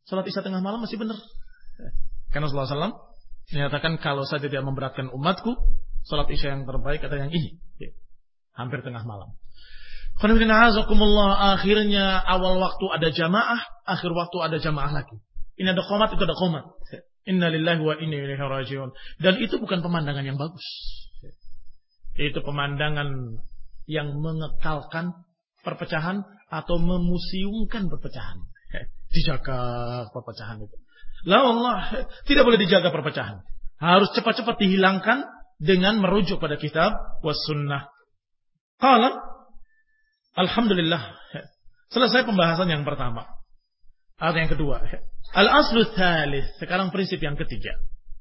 Salat Isya tengah malam masih benar. Karena Rasulullah SAW menyatakan kalau saya tidak memberatkan umatku, salat Isya yang terbaik adalah yang ini. Hampir tengah malam. Akhirnya awal waktu ada jamaah, akhir waktu ada jamaah lagi. Ini ada qomat, itu ada qomat. Inna lillahi wa inna ilaihi raji'un. Dan itu bukan pemandangan yang bagus. Itu pemandangan yang mengekalkan perpecahan atau memuseumkan perpecahan. Dijaga perpecahan itu. La Allah, tidak boleh dijaga perpecahan. Harus cepat-cepat dihilangkan dengan merujuk pada kitab was sunnah. Qala, alhamdulillah. Selesai pembahasan yang pertama. Atau yang kedua. Al-aslu tsalits. Sekarang prinsip yang ketiga.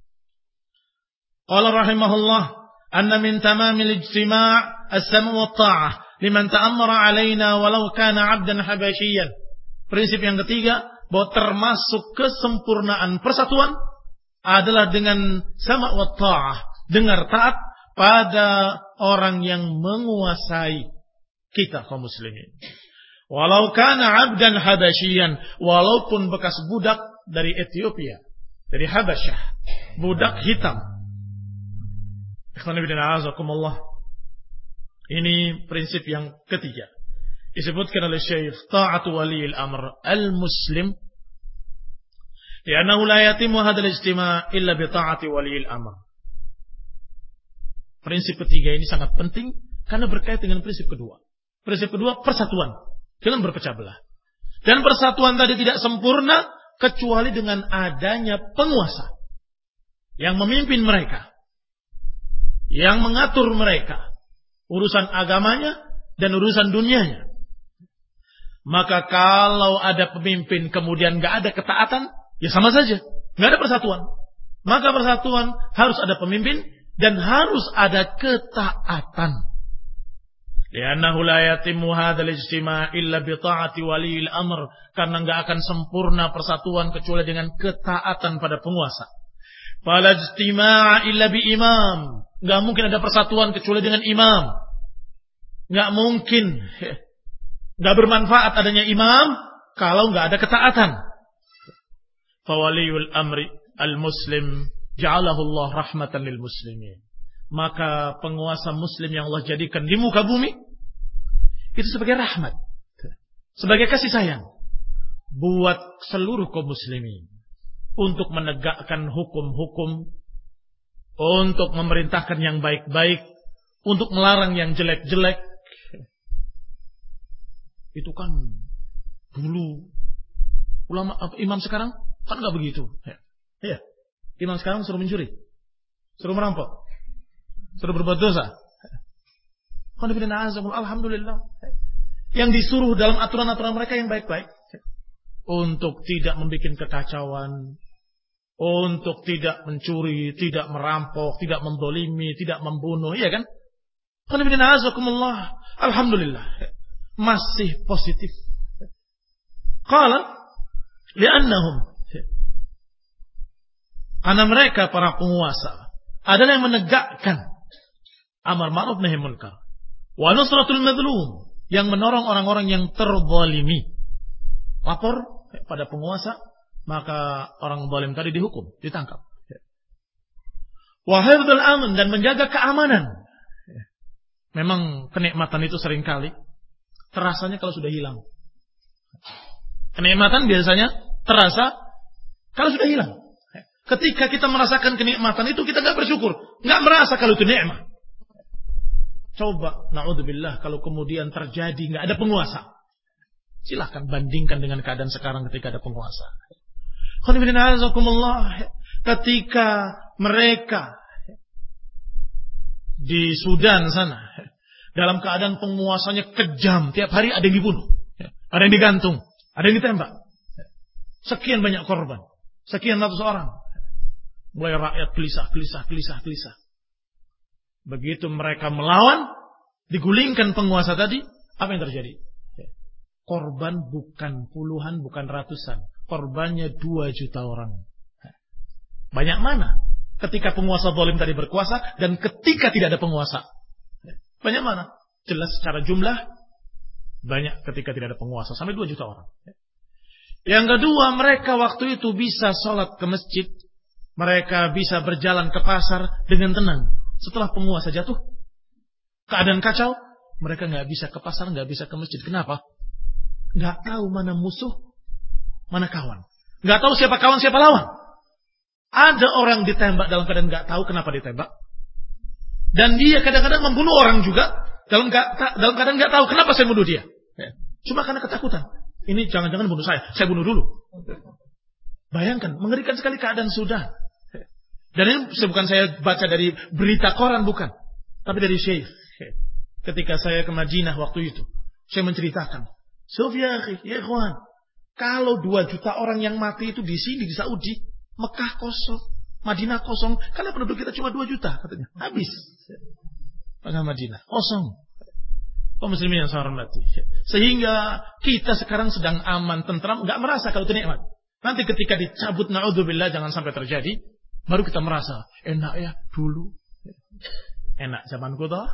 Qala rahimahullah, anna min tamamil ijtima' as-sam'u wa ta'ah liman ta'ammara 'alaina walau kana 'abdan habasyian. Prinsip yang ketiga, bahwa termasuk kesempurnaan persatuan adalah dengan sama' wa ta'ah, dengar taat pada orang yang menguasai kita kaum muslimin. Walau kana 'abdan habasyian, walaupun bekas budak dari Ethiopia, dari Habasyah, budak hitam. Ini prinsip yang ketiga. Disebutkan oleh Syekh, ta'atu waliyil amr al-muslim, li'annahu la yatimu hadzal ijtima' illa bi ta'ati waliyil amr. Prinsip ketiga ini sangat penting karena berkait dengan prinsip kedua. Prinsip kedua, persatuan, jangan berpecah belah. Dan persatuan tadi tidak sempurna kecuali dengan adanya penguasa yang memimpin mereka, yang mengatur mereka, urusan agamanya dan urusan dunianya. Maka kalau ada pemimpin kemudian gak ada ketaatan, ya sama saja, gak ada persatuan. Maka persatuan harus ada pemimpin dan harus ada ketaatan. Li'annahu la yatimmu hadzal ijtima' illa bi ta'ati waliyil amr, karena enggak akan sempurna persatuan kecuali dengan ketaatan pada penguasa. Fala ijtima' illa bi imam, enggak mungkin ada persatuan kecuali dengan imam. Enggak mungkin, enggak bermanfaat adanya imam kalau enggak ada ketaatan. Fa waliyul amri al-muslim ja'alahu Allah rahmatan lil muslimin. Maka penguasa muslim yang Allah jadikan di muka bumi itu sebagai rahmat, sebagai kasih sayang buat seluruh kaum muslimin, untuk menegakkan hukum-hukum, untuk memerintahkan yang baik-baik, untuk melarang yang jelek-jelek. Itu kan dulu ulama, imam sekarang kan nggak begitu. Ya, imam sekarang suruh mencuri, suruh merampok, suruh berbuat dosa. Alhamdulillah. Yang disuruh dalam aturan-aturan mereka yang baik-baik. Untuk tidak membuat kekacauan. Untuk tidak mencuri, tidak merampok, tidak mendolimi, tidak membunuh. Iya kan? Alhamdulillah. Masih positif. Qala li'annahum, karena mereka para penguasa adalah yang menegakkan amar ma'ruf nahi munkar, wa nusratul madlum, yang menolong orang-orang yang terzalimi. Lapor pada penguasa, maka orang zalim tadi dihukum, ditangkap. Wa hifdzul aman, dan menjaga keamanan. Memang kenikmatan itu seringkali terasanya kalau sudah hilang. Kenikmatan biasanya terasa kalau sudah hilang. Ketika kita merasakan kenikmatan itu, kita gak bersyukur, gak merasa kalau itu nikmat. Coba, na'udzubillah, kalau kemudian terjadi gak ada penguasa. Silahkan bandingkan dengan keadaan sekarang ketika ada penguasa. Ketika mereka di Sudan sana, dalam keadaan penguasanya kejam, tiap hari ada yang dibunuh, ada yang digantung, ada yang ditembak. Sekian banyak korban, sekian ratus orang. Mulai rakyat gelisah. Begitu mereka melawan, digulingkan penguasa tadi, apa yang terjadi? Korban bukan puluhan, bukan ratusan. Korbannya 2 juta orang. Banyak mana ketika penguasa zalim tadi berkuasa dan ketika tidak ada penguasa? Banyak mana? Jelas secara jumlah banyak ketika tidak ada penguasa, sampai 2 juta orang. Yang kedua, mereka waktu itu bisa sholat ke masjid. Mereka bisa berjalan ke pasar dengan tenang. Setelah penguasa jatuh, keadaan kacau, mereka nggak bisa ke pasar, nggak bisa ke masjid. Kenapa? Nggak tahu mana musuh, mana kawan. Nggak tahu siapa kawan, siapa lawan. Ada orang ditembak dalam keadaan nggak tahu kenapa ditembak. Dan dia kadang-kadang membunuh orang juga dalam keadaan nggak tahu kenapa saya bunuh dia. Cuma karena ketakutan. Ini jangan-jangan bunuh saya bunuh dulu. Bayangkan, mengerikan sekali keadaan Sudan. Dan ini bukan saya baca dari berita koran, bukan. Tapi dari Syekh. Ketika saya ke Madinah waktu itu, saya menceritakan, Sofia, ya ikhwan, kalau 2 juta orang yang mati itu di sini, di Saudi, Mekah kosong, Madinah kosong, karena penduduk kita cuma 2 juta, katanya. Habis. Mekah Madinah, kosong. Kaum muslimin yang saya hormati. Sehingga kita sekarang sedang aman, tentram, nggak merasa kalau itu nikmat. Nanti ketika dicabut, na'udzubillah, jangan sampai terjadi, baru kita merasa, enak ya dulu. Enak zamanku toh.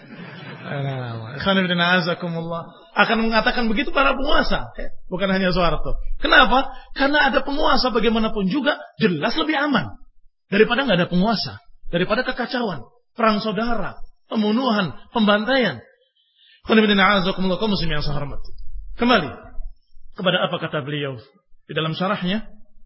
Akan mengatakan begitu para penguasa, bukan hanya Soeharto. Kenapa? Karena ada penguasa bagaimanapun juga jelas lebih aman daripada nggak ada penguasa, daripada kekacauan, perang saudara, pembunuhan, pembantaian. Kembali kepada apa kata beliau di dalam syarahnya.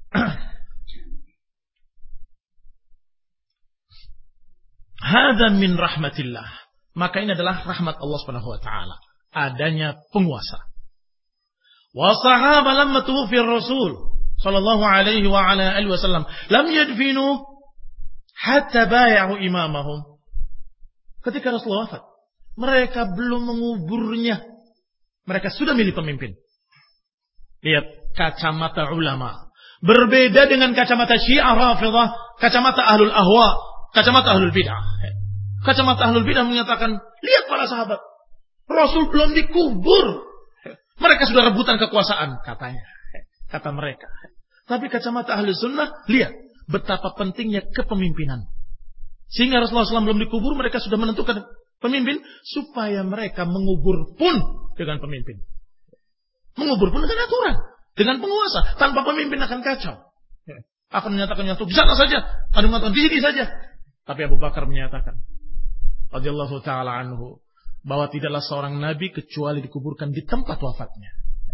Hadza min rahmatillah. Maka ini adalah rahmat Allah Subhanahu wa taala, adanya penguasa. Wa sahaba lamma tuwfi Rasul sallallahu alaihi wa ala alihi wasallam lam yadfinu hatta bay'u imamahum. Ketika Rasulullah wafat, mereka belum menguburnya. Mereka sudah milih pemimpin. Lihat kacamata ulama. Berbeda dengan kacamata Syiah Rafidah, kacamata Ahlul Ahwa, kacamata Ahlul Bid'ah. Kacamata Ahlul Bid'ah menyatakan, lihat para sahabat, Rasul belum dikubur. Mereka sudah rebutan kekuasaan, katanya. Kata mereka. Tapi kacamata Ahlus Sunnah, lihat betapa pentingnya kepemimpinan. Sehingga Rasulullah SAW belum dikubur, mereka sudah menentukan pemimpin supaya mereka mengubur pun dengan pemimpin. Mengubur pun dengan aturan, dengan penguasa. Tanpa pemimpin akan kacau. Akan menyatakan nyatu di sana saja, ada mengatakan di sini saja. Tapi Abu Bakar menyatakan, radhiyallahu taala anhu, bahwa tidaklah seorang nabi kecuali dikuburkan di tempat wafatnya.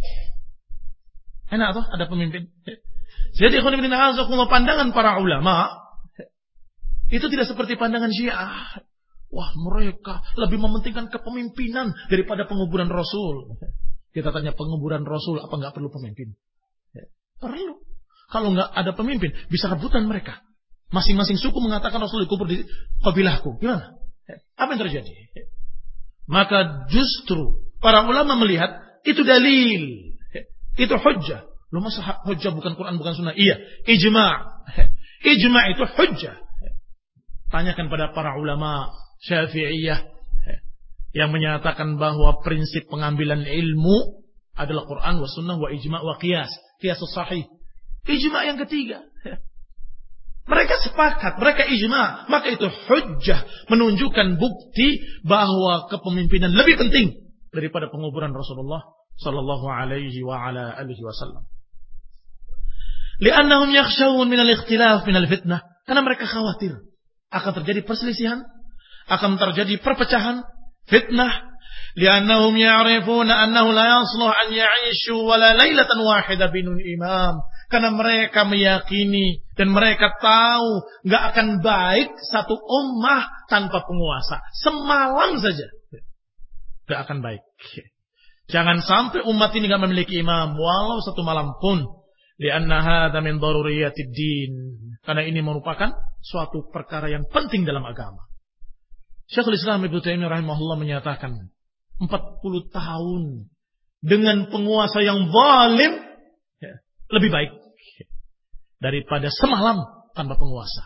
Enak toh ada pemimpin. Jadi pandangan para ulama itu tidak seperti pandangan Syiah. Wah, mereka lebih mementingkan kepemimpinan daripada penguburan Rasul. Kita tanya, penguburan Rasul apa nggak perlu pemimpin? Perlu. Kalau nggak ada pemimpin, bisa rebutan mereka. Masing-masing suku mengatakan Rasul dikubur di kabilahku. Gimana? Apa yang terjadi? Maka justru para ulama melihat itu dalil, itu hujjah. Lu masa hujjah bukan Quran, bukan Sunnah? Iya, ijma'. Ijma' itu hujjah. Tanyakan pada para ulama Syafi'iyah yang menyatakan bahwa prinsip pengambilan ilmu adalah Quran wa Sunnah wa ijma' wa qiyas. Qiyasus sahih. Ijma' yang ketiga. Mereka sepakat, mereka ijma', maka itu hujjah, menunjukkan bukti bahwa kepemimpinan lebih penting daripada penguburan Rasulullah sallallahu alaihi wa ala alihi wasallam. Li'annahum yakhshawun min al-ikhtilaf min al-fitnah, karena mereka khawatir akan terjadi perselisihan, akan terjadi perpecahan, fitnah. Li'annahum ya'rifuna annahu la yasluh an ya'ishu wala lailatan wahidah binun imam. Karena mereka meyakini dan mereka tahu nggak akan baik satu ummah tanpa penguasa. Semalam saja nggak akan baik. Jangan sampai umat ini nggak memiliki imam walau satu malam pun. Lianna hadza min daruriyatid din. Karena ini merupakan suatu perkara yang penting dalam agama. Syekhul Islam Ibnu Taimiyah rahimahullah menyatakan 40 tahun dengan penguasa yang zalim lebih baik daripada semalam tanpa penguasa.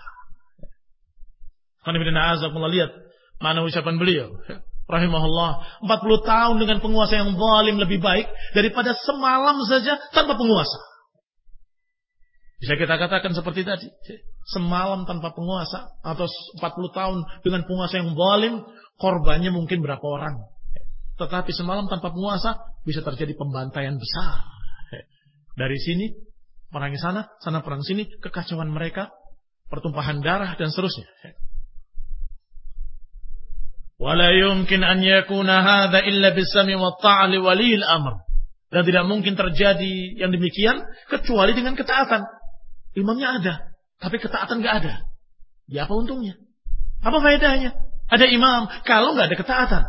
Karena lihat mana ucapan beliau rahimahullah, 40 tahun dengan penguasa yang zalim lebih baik daripada semalam saja tanpa penguasa. Bisa kita katakan seperti tadi, semalam tanpa penguasa atau 40 tahun dengan penguasa yang zalim, korbannya mungkin berapa orang. Tetapi semalam tanpa penguasa bisa terjadi pembantaian besar. Dari sini perangi sana, sana perang sini, kekacauan mereka, pertumpahan darah dan seterusnya. Wala yumkin an yakuna hadza illa bis-sami wa ta'a li waliyil amr. Dan tidak mungkin terjadi yang demikian kecuali dengan ketaatan. Imamnya ada, tapi ketaatan enggak ada. Ya apa untungnya? Apa faedahnya? Ada imam kalau enggak ada ketaatan.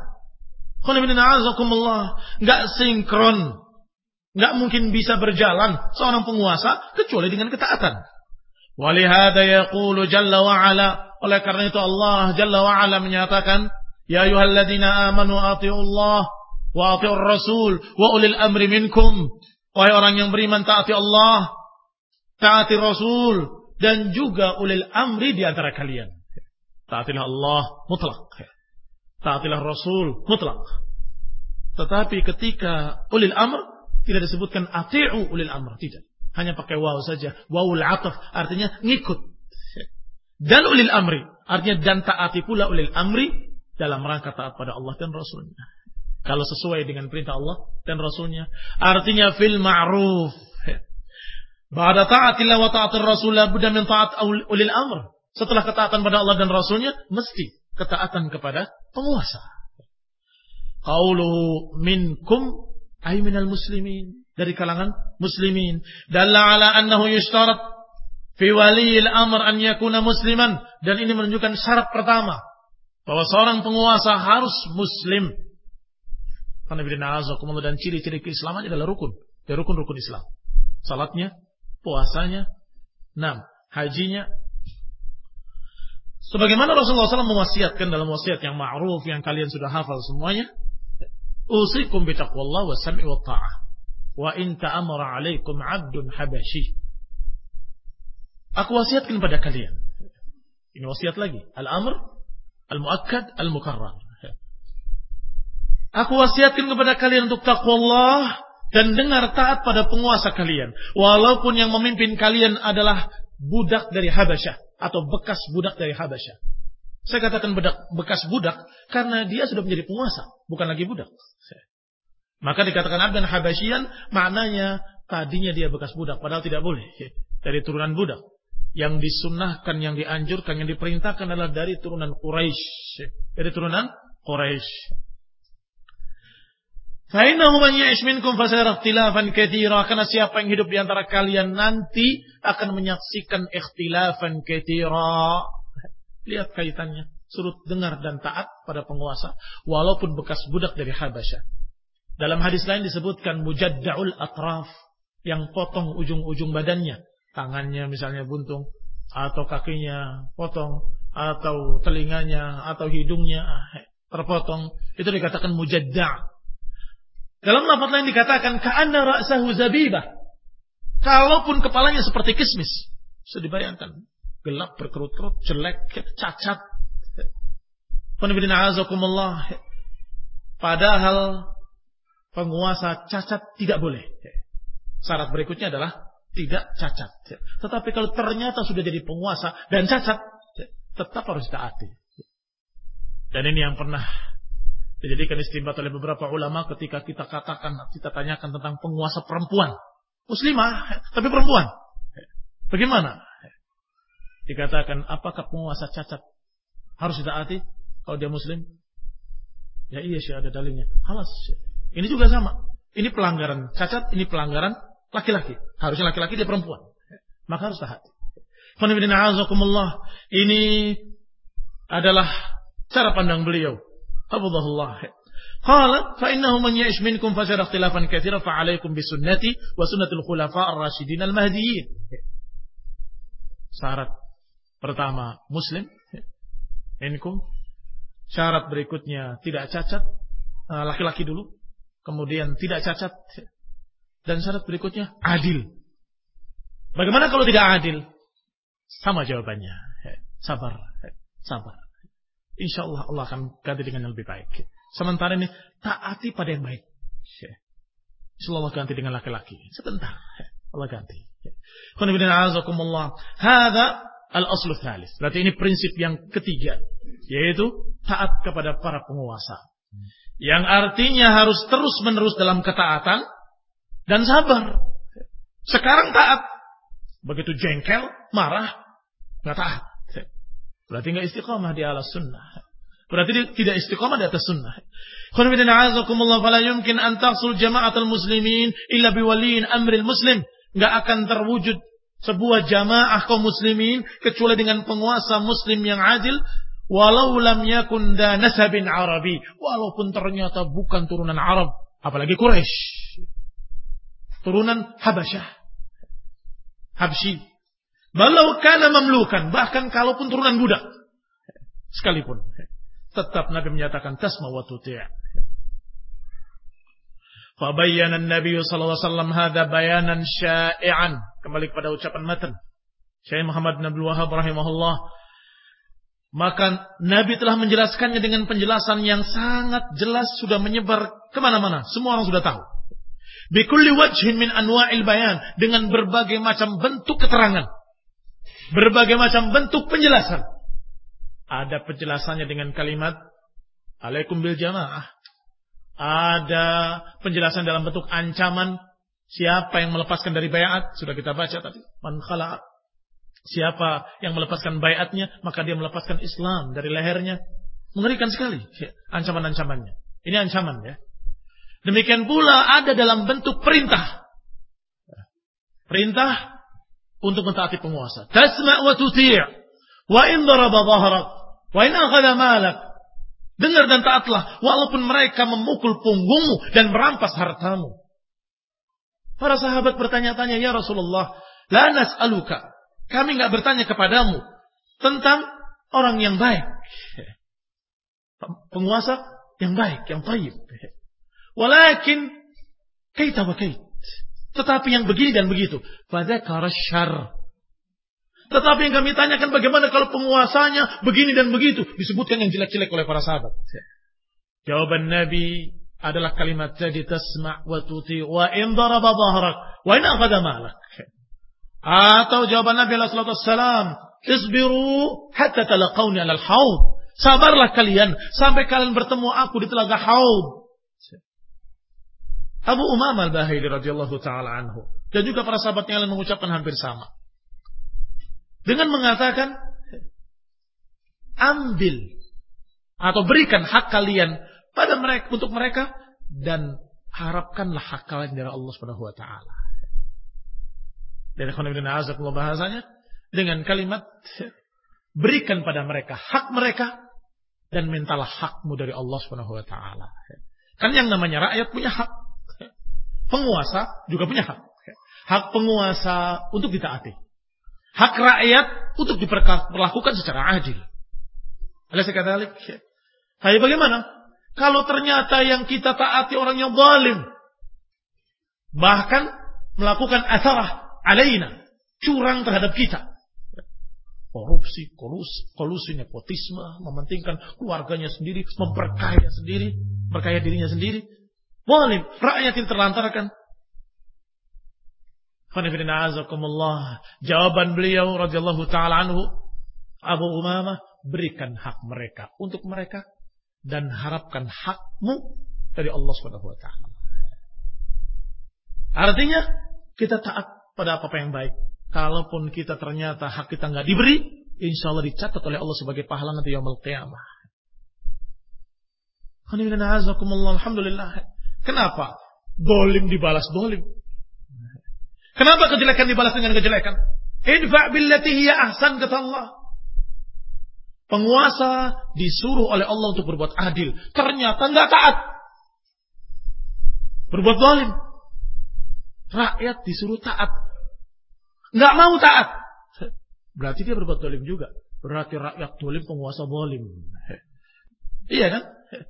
Enggak sinkron. Enggak mungkin bisa berjalan seorang penguasa kecuali dengan ketaatan. Walihada yaqulu jalla wa ala. Oleh karena itu Allah jalla wa ala menyatakan, ya ayyuhalladzina amanu atiiullah wa atiiur rasul wa ulil amri minkum. Wahai orang yang beriman, taati Allah, taati Rasul, dan juga ulil amri di antara kalian. Taatilah Allah mutlak, taatilah Rasul mutlak. Tetapi ketika ulil amr tidak disebutkan ati'u ulil amr, tidak. Hanya pakai waw saja, wawul ataf, artinya ngikut. Dan ulil amri, artinya dan taati pula ulil amri dalam rangka taat pada Allah dan Rasulnya. Kalau sesuai dengan perintah Allah dan Rasulnya, artinya fil ma'ruf. Ba'da ta'atillah wa ta'atir Rasul la budda min ta'at ulil amr. Setelah ketaatan pada Allah dan Rasulnya, mesti ketaatan kepada penguasa. Qauluhu minkum ay minal muslimin, dari kalangan muslimin. Dalla ala annahu yushtarat fi waliyil amr an yakuna musliman, dan ini menunjukkan syarat pertama bahwa seorang penguasa harus muslim. Dan ciri-ciri keislaman adalah rukun, dari rukun-rukun Islam. Salatnya, puasanya, hajinya. Sebagaimana Rasulullah SAW mewasiatkan dalam wasiat yang ma'ruf yang kalian sudah hafal semuanya, usikum bitaqwallah wa sam'i wa ta'ah wa in ta'amara 'alaikum 'abdun habashi. Aku wasiatkan pada kalian. Ini wasiat lagi, al-amr al-muakkad al-mukarrar. Aku wasiatkan kepada kalian untuk taqwallah dan dengar taat pada penguasa kalian, walaupun yang memimpin kalian adalah budak dari Habasyah atau bekas budak dari Habasyah. Saya katakan bekas budak karena dia sudah menjadi penguasa, bukan lagi budak. Maka dikatakan abdan Habasyian, maknanya tadinya dia bekas budak, padahal tidak boleh. Dari turunan budak. Yang disunnahkan, yang dianjurkan, yang diperintahkan adalah dari turunan Quraisy. Dari turunan Quraisy. Fa'innahu man ya'ish minkum fasayara ikhtilafan katsira, karena siapa yang hidup di antara kalian nanti akan menyaksikan ikhtilafan katsira. Lihat kaitannya, suruh dengar dan taat pada penguasa walaupun bekas budak dari Habasyah. Dalam hadis lain disebutkan mujadda'ul atraf, yang potong ujung-ujung badannya, tangannya misalnya buntung, atau kakinya potong, atau telinganya atau hidungnya terpotong, itu dikatakan mujadda'. Dalam lafaz lain dikatakan ka'anna ra'sahu zabibah. Kalaupun kepalanya seperti kismis, bisa dibayangkan, gelap, berkerut-kerut, jelek, cacat. Padahal penguasa cacat tidak boleh. Syarat berikutnya adalah tidak cacat. Tetapi kalau ternyata sudah jadi penguasa dan cacat, tetap harus taati. Dan ini yang pernah dijadikan istinbat oleh beberapa ulama ketika kita tanyakan tentang penguasa perempuan, muslimah tapi perempuan, bagaimana? Dikatakan, apakah penguasa cacat harus ditaati kalau dia muslim? Ya iya sih, ada dalilnya. Halas. Ini juga sama. Ini pelanggaran cacat, ini pelanggaran laki-laki. Harusnya laki-laki, dia perempuan. Maka harus taati. Ini adalah cara pandang beliau. Hafizahullah. Qala fa innahu man ya'ish minkum fa sayara ikhtilafan katsiran fa 'alaikum bi sunnati wa sunnatul khulafa' ar-rasyidin al-mahdiyyin. Syarat pertama muslim, minkum. Syarat berikutnya tidak cacat, laki-laki dulu, kemudian tidak cacat, dan syarat berikutnya adil. Bagaimana kalau tidak adil? Sama jawabannya. Sabar. InsyaAllah Allah akan ganti dengan yang lebih baik. Sementara ini taati pada yang baik. InsyaAllah Allah ganti dengan laki-laki. Sebentar Allah ganti. Hadza al-aslu tsalits. Berarti ini prinsip yang ketiga, yaitu taat kepada para penguasa. Yang artinya harus terus-menerus dalam ketaatan dan sabar. Sekarang taat. Begitu jengkel, marah, nggak taat. Berarti nggak istiqomah di alas sunnah. Berarti dia tidak istiqomah di atas sunnah. Fala yumkin an tahsul jama'atul muslimin illa biwaliin amril muslim. Nggak akan terwujud sebuah jamaah kaum muslimin kecuali dengan penguasa muslim yang adil. Walau lam yakun da nasabin Arabi, walaupun ternyata bukan turunan Arab, apalagi Quraisy, turunan Habasyah, Habsyi. Walau kana mamlukan, bahkan kalaupun turunan budak sekalipun, tetap Nabi menyatakan tasma wa tuti'. Fa bayyana an-nabiy sallallahu alaihi wasallam hadza bayanan sya'i'an. Kembali kepada ucapan matan Syekh Muhammad bin Abdul Wahhab rahimahullah. Maka Nabi telah menjelaskannya dengan penjelasan yang sangat jelas, sudah menyebar kemana-mana. Semua orang sudah tahu. Bikulli wajhin min anwa'il bayan. Dengan berbagai macam bentuk keterangan. Berbagai macam bentuk penjelasan. Ada penjelasannya dengan kalimat alaikum bil jamaah. Ada penjelasan dalam bentuk ancaman. Siapa yang melepaskan dari bayat? Sudah kita baca tadi. Man khala'a. Siapa yang melepaskan bayatnya, maka dia melepaskan Islam dari lehernya. Mengerikan sekali ancaman-ancamannya. Ini ancaman ya. Demikian pula ada dalam bentuk perintah. Perintah untuk mentaati penguasa. Tasma' wa tuti' wa in daraba dhahrak wa in akhadha malak. Dengar dan taatlah walaupun mereka memukul punggungmu dan merampas hartamu. Para sahabat bertanya-tanya, ya Rasulullah, la nas'aluka. Kami enggak bertanya kepadamu tentang orang yang baik. Penguasa yang baik, yang thayyib. Walakin kaita wa kait. Tetapi yang begini dan begitu. Fadzakara syarr. Tetapi yang kami tanyakan bagaimana kalau penguasanya begini dan begitu. Disebutkan yang jelek-jelek oleh para sahabat. Jawaban Nabi adalah kalimat tadi, tasma' wa tuti' wa in daraba dhahrak wa in akhadha malak. Atau jawaban Nabi sallallahu alaihi wasallam, isbiru hatta talaqawni 'alal haud. Sabarlah kalian sampai kalian bertemu aku di telaga haud. Abu Umamah al-Bahili radhiyallahu taala anhu dan juga para sahabat yang lain mengucapkan hampir sama. Dengan mengatakan, ambil atau berikan hak kalian pada mereka, untuk mereka, dan harapkanlah hak kalian dari Allah Subhanahu wa taala. Dan bahasanya dengan kalimat berikan pada mereka hak mereka dan mintalah hakmu dari Allah Subhanahu wa taala. Kan yang namanya rakyat punya hak. Penguasa juga punya hak. Hak penguasa untuk ditaati. Hak rakyat untuk diperlakukan secara adil. Alaysa kadzalik? Hai, bagaimana kalau ternyata yang kita taati orang yang zalim, bahkan melakukan atharah alaina, curang terhadap kita. Korupsi, kolusi, nepotisme, mementingkan keluarganya sendiri, memperkaya sendiri, perkaya dirinya sendiri. Zalim, rakyat yang terlantarkan. Jawaban beliau radhiyallahu taala anhu, Abu Umamah, berikan hak mereka untuk mereka dan harapkan hakmu dari Allah Subhanahu wa taala. Artinya kita taat pada apa yang baik. Kalaupun kita ternyata hak kita nggak diberi, insya Allah dicatat oleh Allah sebagai pahala nanti yaumul qiyamah. Alhamdulillah. Kenapa? Dolim dibalas dolim. Kenapa kejelekan dibalas dengan kejelekan? Idfa' billati hiya ahsan, kata Allah. Penguasa disuruh oleh Allah untuk berbuat adil. Ternyata nggak taat. Berbuat dolim. Rakyat disuruh taat. Nggak mau taat. Berarti dia berbuat dolim juga. Berarti rakyat dolim, penguasa dolim. Iya kan?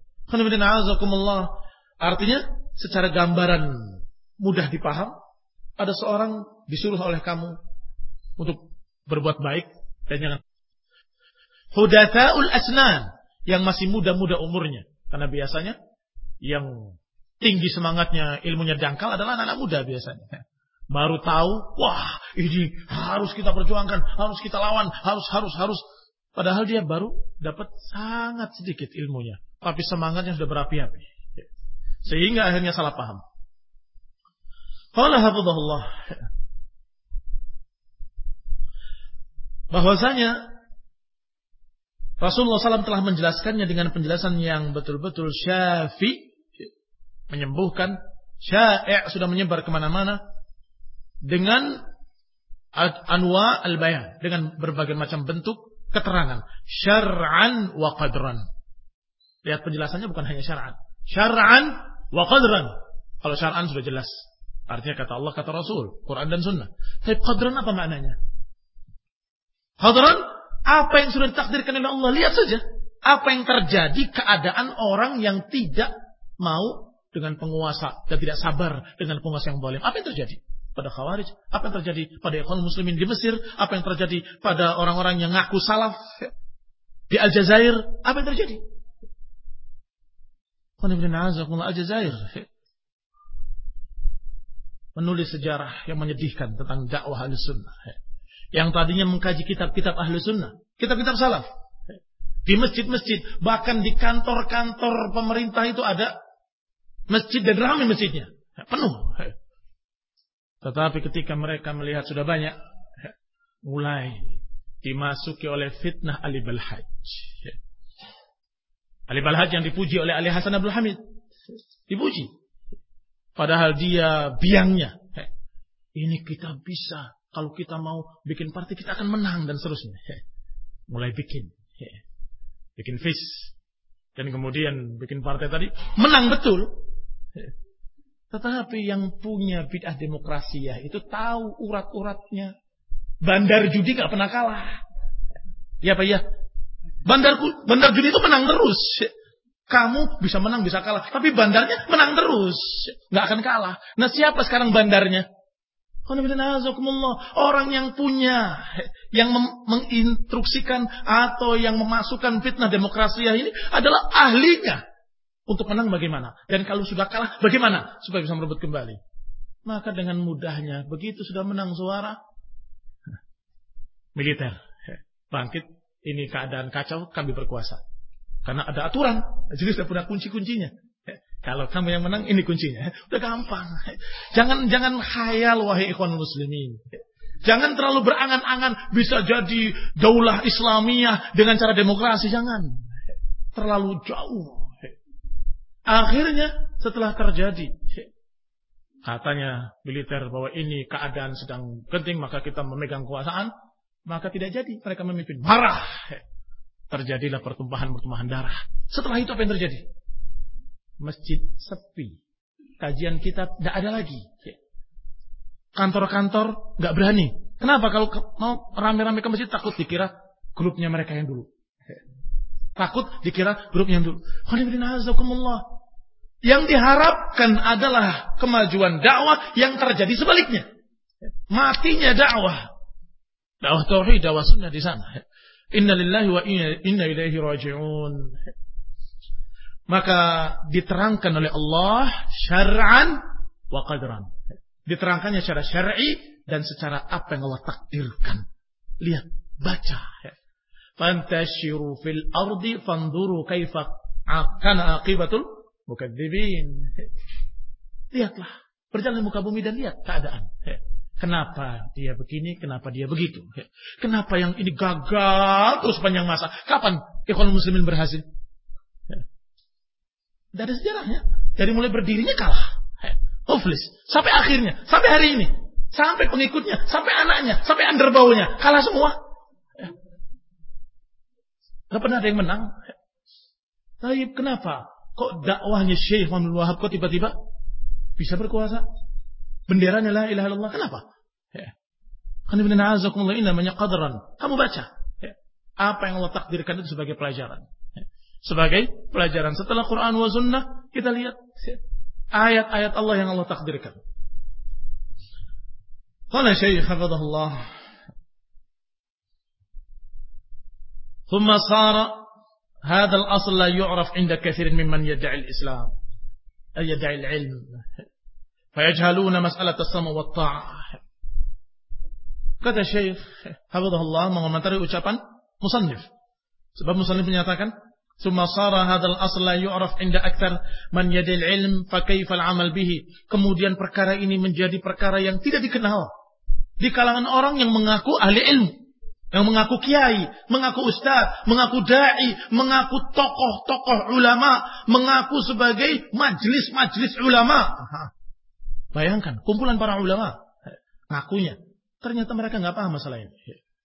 Artinya secara gambaran mudah dipaham. Ada seorang disuruh oleh kamu untuk berbuat baik. Dan jangan. Hudatha'ul asnan. Yang masih muda-muda umurnya. Karena biasanya yang tinggi semangatnya, ilmunya dangkal adalah anak-anak muda biasanya. Baru tahu, wah ini harus kita perjuangkan, harus kita lawan, harus. Padahal dia baru dapat sangat sedikit ilmunya. Tapi semangatnya sudah berapi-api. Sehingga akhirnya salah paham. Qala hafizahullah. bahwasanya Rasulullah SAW telah menjelaskannya dengan penjelasan yang betul-betul syafi, menyembuhkan, syai' sudah menyebar kemana-mana, dengan anwa al-bayan, dengan berbagai macam bentuk keterangan, syar'an wa qadran. Lihat penjelasannya bukan hanya syar'an, syar'an wa qadran. Kalau syar'an sudah jelas, artinya kata Allah, kata Rasul, Quran dan Sunnah. Tapi qadran apa maknanya? Qadran, apa yang sudah ditakdirkan oleh Allah. Lihat saja apa yang terjadi, keadaan orang yang tidak mau dengan penguasa dan tidak sabar dengan penguasa yang zalim. Apa yang terjadi pada Khawarij? Apa yang terjadi pada ikhwan muslimin di Mesir? Apa yang terjadi pada orang-orang yang ngaku salaf di Aljazair? Apa yang terjadi? Aljazair menulis sejarah yang menyedihkan tentang dakwah Ahlus Sunnah. Yang tadinya mengkaji kitab-kitab Ahlus Sunnah, kitab-kitab salaf, di masjid-masjid, bahkan di kantor-kantor pemerintah itu ada masjid dan ramai masjidnya, penuh. Tetapi ketika mereka melihat sudah banyak, mulai dimasuki oleh fitnah Ali Balhaj. Ali Balhaj yang dipuji oleh Ali Hasan Abdul Hamid, dipuji. Padahal dia biangnya, ini kita bisa, kalau kita mau bikin partai kita akan menang dan seterusnya. Mulai bikin vis, dan kemudian bikin partai tadi menang betul. Tetapi yang punya bid'ah demokrasi ya itu tahu urat-uratnya. Bandar judi gak pernah kalah. Ya Pak ya. Bandar judi itu menang terus. Kamu bisa menang bisa kalah, tapi bandarnya menang terus, gak akan kalah. Nah siapa sekarang bandarnya? Orang yang punya, yang menginstruksikan atau yang memasukkan fitnah demokrasi ini adalah ahlinya. Untuk menang bagaimana? Dan kalau sudah kalah bagaimana? Supaya bisa merebut kembali. Maka dengan mudahnya, begitu sudah menang suara, militer bangkit, ini keadaan kacau, kami berkuasa. Karena ada aturan, jadi sudah punya kunci-kuncinya. Kalau kamu yang menang, ini kuncinya. Udah gampang. Jangan khayal wahai ikhwan muslimin. Jangan terlalu berangan-angan bisa jadi daulah Islamiyah dengan cara demokrasi. Jangan. Terlalu jauh. Akhirnya setelah terjadi, katanya militer bahwa ini keadaan sedang genting, maka kita memegang kekuasaan, maka tidak jadi mereka memimpin. Marah. Terjadilah pertumpahan darah. Setelah itu apa yang terjadi? Masjid sepi, kajian kitab tidak ada lagi, kantor-kantor nggak berani. Kenapa? Kalau mau rame-rame ke masjid takut dikira grupnya mereka yang dulu, takut dikira grupnya yang dulu. Yang diharapkan adalah kemajuan dakwah, yang terjadi sebaliknya, matinya dakwah tauhid, dakwah sunnah di sana. Inna lillahi wa inna ilaihi raji'un. Maka diterangkan oleh Allah syar'an wa qadran. Diterangkannya secara syar'i dan secara apa yang Allah takdirkan. Lihat, baca. Fantashiru fil ardi fanzuru kaifa kana aqibatul mukadzibin. Lihatlah, berjalan muka bumi dan lihat keadaan. Kenapa dia begini, kenapa dia begitu? Kenapa yang ini gagal terus panjang masa? Kapan ikhwan muslimin berhasil? Tidak ada sejarahnya. Dari mulai berdirinya kalah. Hopeless. Sampai akhirnya. Sampai hari ini. Sampai pengikutnya. Sampai anaknya. Sampai underbawnya. Kalah semua. Gak pernah ada yang menang. Tapi kenapa? Kok dakwahnya Syekh Muhammad Wahab kok tiba-tiba bisa berkuasa? Benderanya la ilaha illallah. Kenapa? Ini namanya qadran. Kamu baca. Apa yang Allah takdirkan itu sebagai pelajaran. Sebagai pelajaran. Setelah Quran wa sunnah, kita lihat ayat-ayat Allah yang Allah takdirkan. Qala Syekh hafizahullah, thumma sara hadha al-asl la yu'raf 'inda kathirin mimman yad'i al-islam ay yad'i al-'ilm fayajhaluna mas'alat as-sam' wa at-ta'ah. Kata Syekh hafizahullah mengomentari ucapan musannif. Sebab musannif menyatakan ثم صار هذا الأصل لا يعرف عند أكثر من يدعي العلم فكيف العمل به. Kemudian perkara ini menjadi perkara yang tidak dikenal di kalangan orang yang mengaku ahli ilmu. yang mengaku kiai, mengaku ustaz, mengaku dai, mengaku tokoh-tokoh ulama, mengaku sebagai majelis-majelis ulama. Bayangkan, kumpulan para ulama ngakunya. Ternyata mereka nggak paham masalah ini.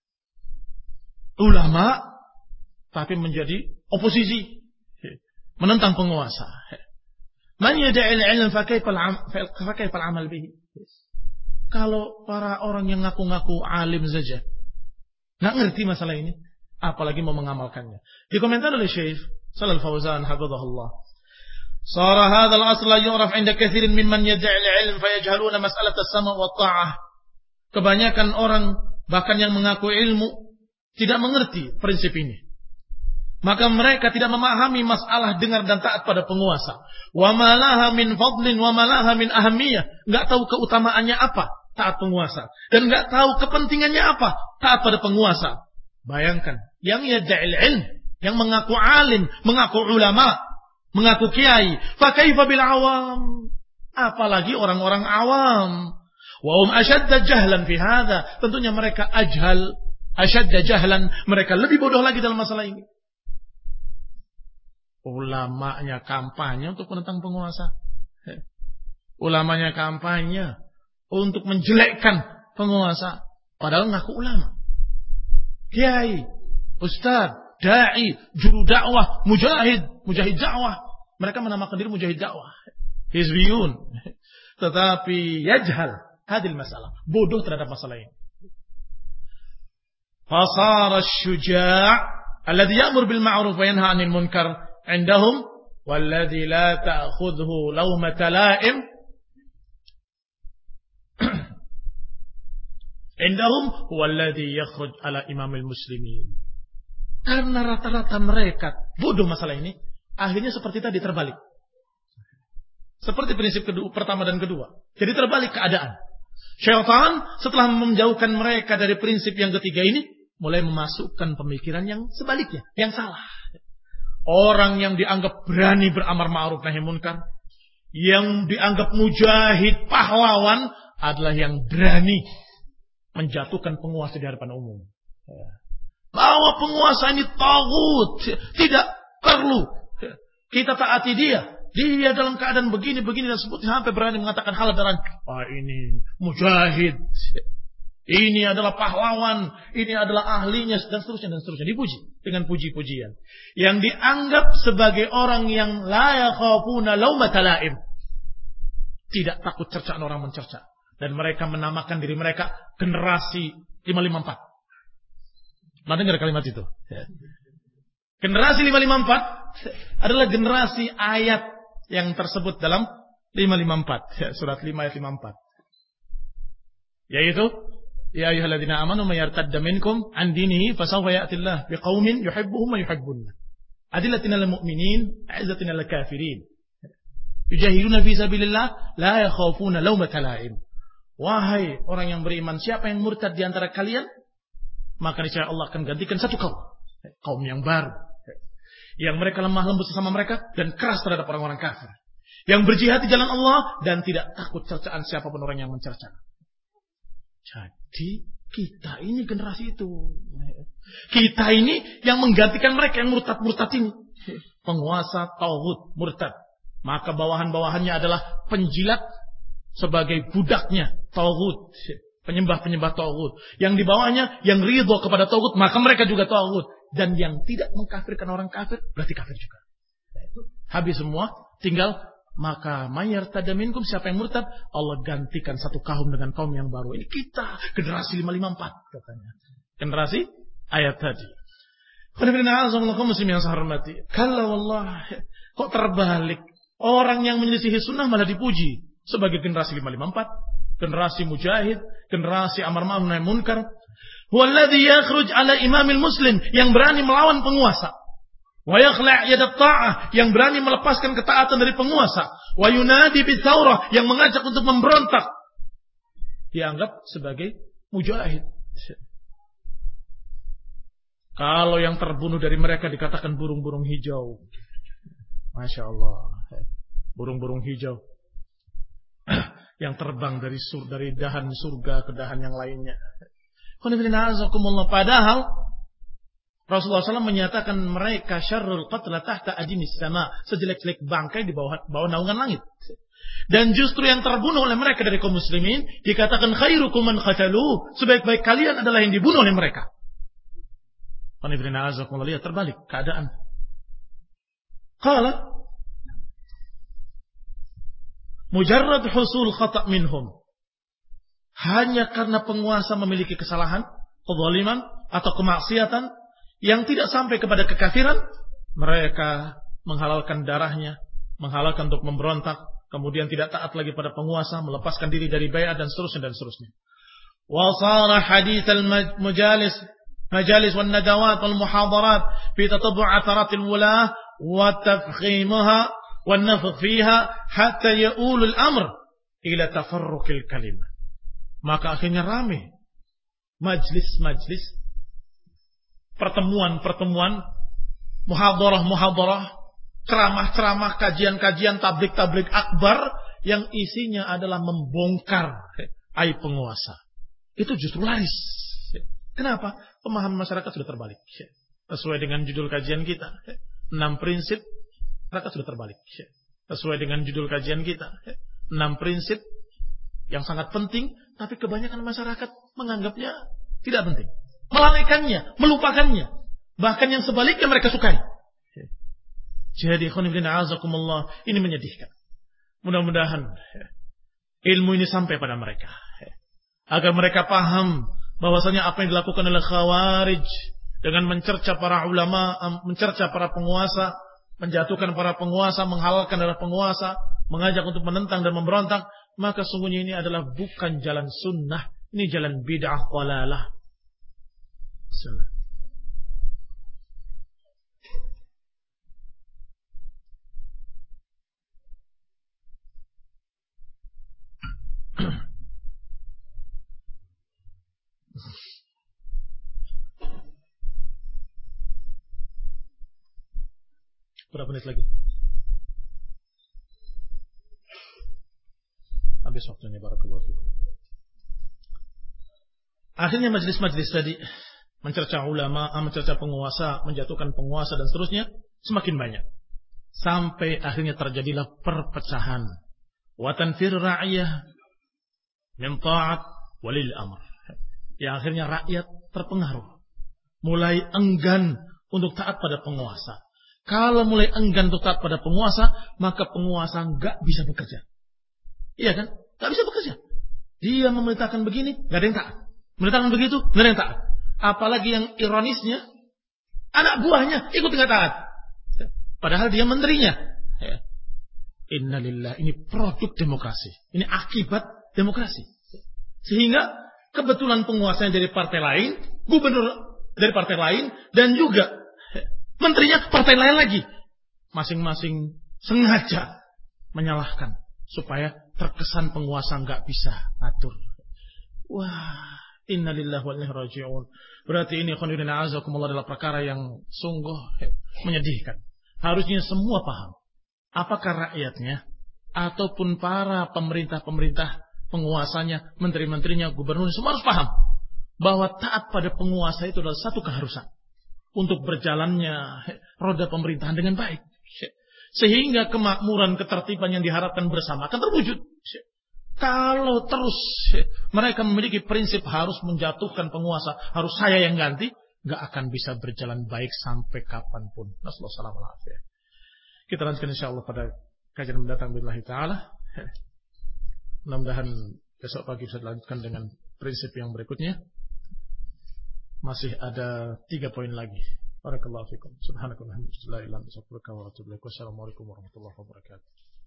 Ulama tapi menjadi oposisi, menentang penguasa. Man yada'il ilm fa kaifa al-amal bihi? Kalau para orang yang ngaku-ngaku alim saja nggak ngerti masalah ini, apalagi mau mengamalkannya. Dikomentar oleh Syekh Shalal Fauzan hafizahullah. Sara hadzal asl la yu'raf 'inda katsirin mimman yad'il ilm fayajhaluna mas'alat as-sama' wa ta'ah. Kebanyakan orang bahkan yang mengaku ilmu tidak mengerti prinsip ini. Maka mereka tidak memahami masalah dengar dan taat pada penguasa. Wa ma laha min fadlin wa ma laha min ahamiyah. Enggak tahu keutamaannya apa taat penguasa dan enggak tahu kepentingannya apa taat pada penguasa. Bayangkan, yang yad'il ilm, yang mengaku alim, mengaku ulama, mengaku kiai, fa kaifa bil awam? Apalagi orang-orang awam. Wa hum ashadda jahlan fi hadha. Tentunya mereka ashadda jahlan, mereka lebih bodoh lagi dalam masalah ini. Ulamanya kampanye untuk menentang penguasa. Ulamanya kampanye untuk menjelekkan penguasa. Padahal ngaku ulama. Kiai, ustaz, da'i, juru dakwah, mujahid dakwah. Mereka menamakan diri mujahid dakwah. Hizbiyun. Tetapi yajhal hadil masalah. Bodoh terhadap masalah ini. Fasara syuja' alladhi ya'mur bil ma'ruf wa yanha 'anil munkar 'indahum walladhi la ta'khudhuhu lawmata la'im 'indahum huwa alladhi yakhruj 'ala imamil muslimin. Karena rata-rata mereka bodoh masalah ini, akhirnya seperti tadi terbalik. Seperti prinsip pertama dan kedua. Jadi terbalik keadaan. Syaitan setelah menjauhkan mereka dari prinsip yang ketiga ini, mulai memasukkan pemikiran yang sebaliknya, yang salah. Orang yang dianggap berani beramar ma'ruf nahi munkar, yang dianggap mujahid, pahlawan, adalah yang berani menjatuhkan penguasa di hadapan umum. Bahwa penguasa ini taghut, tidak perlu kita taati dia. Dia dalam keadaan begini-begini dan sebutnya sampai berani mengatakan hal daran. Ini mujahid. Ini adalah pahlawan. Ini adalah ahlinya dan seterusnya dan seterusnya. Dipuji dengan puji-pujian. Yang dianggap sebagai orang yang la yakhafuna laumata la'im. Tidak takut cercaan orang mencerca. Dan mereka menamakan diri mereka generasi 554. Mana dengar kalimat itu? Generasi 554 adalah generasi ayat yang tersebut dalam 554, surat 5 ayat 54. Yaitu, ya ayyuhalladzina amanu may yartadda minkum an dinihi fasawfa ya'tillahu biqaumin yuhibbuhum wa yuhibbunna. Adillatin 'alal mu'minin, 'izzatin 'alal kafirin. Yujahiduna fi sabilillah la yakhafuna lawmata la'im. Wahai orang yang beriman, siapa yang murtad di antara kalian, maka niscaya Allah akan gantikan satu kaum yang baru. Yang mereka lemah lembut sesama mereka dan keras terhadap orang-orang kafir. Yang berjihad di jalan Allah dan tidak takut cercaan siapapun orang yang mencerca. Jadi kita ini generasi itu. Kita ini yang menggantikan mereka yang murtad-murtad ini. Penguasa tauhid murtad. Maka bawahan-bawahannya adalah penjilat sebagai budaknya tauhid. Penyembah-penyembah tauhid. Yang di bawahnya yang ridho kepada tauhid, maka mereka juga tauhid. Dan yang tidak mengkafirkan orang kafir, berarti kafir juga. Habis semua, tinggal maka mayar tadaminkum, siapa yang murtad, Allah gantikan satu kaum dengan kaum yang baru. Ini kita, generasi 554 katanya. Generasi ayat tadi. Muslim yang saya hormati. Kalau Allah, kok terbalik? Orang yang menyelisihi sunnah malah dipuji sebagai generasi 554, generasi mujahid, generasi amar ma'ruf nahi munkar. Huwallazi yakhruj 'ala imamil muslim, yang berani melawan penguasa. Wa yakhla' yadat ta'ah, yang berani melepaskan ketaatan dari penguasa. Wa yunadi bitsawrah, yang mengajak untuk memberontak. Dianggap sebagai mujahid. Kalau yang terbunuh dari mereka dikatakan burung-burung hijau. Masya Allah. Burung-burung hijau. Yang terbang dari dahan surga ke dahan yang lainnya. Padahal Rasulullah SAW menyatakan mereka syarrul qatla tahta adimis sama, sejelek-jelek bangkai di bawah naungan langit. Dan justru yang terbunuh oleh mereka dari kaum muslimin dikatakan khairukum man qatalu, sebaik-baik kalian adalah yang dibunuh oleh mereka. Lihat terbalik keadaan. Qala mujarrad husul khata' minhum, hanya karena penguasa memiliki kesalahan, kezaliman atau kemaksiatan yang tidak sampai kepada kekafiran, mereka menghalalkan darahnya, menghalalkan untuk memberontak, kemudian tidak taat lagi pada penguasa, melepaskan diri dari bai'ah dan seterusnya. Wa sara hadits al-majalis wan nadawat wal muhadarat fi tatabbu' atharat al-wulah wa tafkhimaha wan nafkh fiha hatta ya'ul al-amr ila tafarruq al-kalimah. Maka akhirnya ramai majlis-majlis, pertemuan-pertemuan, muhadarah-muhadarah, ceramah-ceramah, kajian-kajian, tablik-tablik akbar yang isinya adalah membongkar aib penguasa. Itu justru laris. Kenapa? Pemahaman masyarakat sudah terbalik. Sesuai dengan judul kajian kita, 6 prinsip masyarakat sudah terbalik. Sesuai dengan judul kajian kita, 6 prinsip yang sangat penting, tapi kebanyakan masyarakat menganggapnya tidak penting, melalaikannya, melupakannya. Bahkan yang sebaliknya mereka sukai. Jadi ini menyedihkan. Mudah-mudahan ilmu ini sampai pada mereka, agar mereka paham bahwasanya apa yang dilakukan oleh Khawarij dengan mencerca para ulama, mencerca para penguasa, menjatuhkan para penguasa, menghalalkan darah penguasa, mengajak untuk menentang dan memberontak, maka sungguhnya ini adalah bukan jalan sunnah, ini jalan bid'ah walalah. Bismillah. Berapa menit lagi? Habis waktunya, barakallahu fikum. Akhirnya majlis-majlis tadi mencerca ulama, mencerca penguasa, menjatuhkan penguasa dan seterusnya semakin banyak. Sampai akhirnya terjadilah perpecahan. Wa tanfir ra'iyah min ta'at walil amr. Yang akhirnya rakyat terpengaruh, mulai enggan untuk taat pada penguasa. Kalau mulai enggan untuk taat pada penguasa, maka penguasa enggak bisa bekerja. Iya kan? Enggak bisa bekerja. Dia memerintahkan begini, enggak ada yang taat. Memerintahkan begitu, enggak ada yang taat. Apalagi yang ironisnya, anak buahnya ikut enggak taat. Padahal dia menterinya. Innalillah, ini produk demokrasi. Ini akibat demokrasi. Sehingga kebetulan penguasanya dari partai lain, gubernur dari partai lain, dan juga menterinya partai lain lagi. Masing-masing sengaja menyalahkan supaya terkesan penguasa nggak bisa atur. Wah, innalillahi wa inna ilaihi raji'un. Berarti ini khonirina azakumullah adalah perkara yang sungguh menyedihkan. Harusnya semua paham. Apakah rakyatnya ataupun para pemerintah-pemerintah, penguasanya, menteri-menterinya, gubernur, semua harus paham bahwa taat pada penguasa itu adalah satu keharusan untuk berjalannya roda pemerintahan dengan baik. Sehingga kemakmuran, ketertiban yang diharapkan bersama akan terwujud. Kalau terus mereka memiliki prinsip harus menjatuhkan penguasa, harus saya yang ganti, gak akan bisa berjalan baik sampai kapanpun. Nasallahu alaihi. Kita lanjutkan insyaallah pada kajian mendatang billahi ta'ala. Mudah-mudahan besok pagi bisa dilanjutkan dengan prinsip yang berikutnya. Masih ada 3 poin lagi. Barakallahu fikum. Subhanakallahumma wa bihamdika, la ilaha illa anta, astaghfiruka wa atubu ilaik. Wassalamualaikum warahmatullahi wabarakatuh.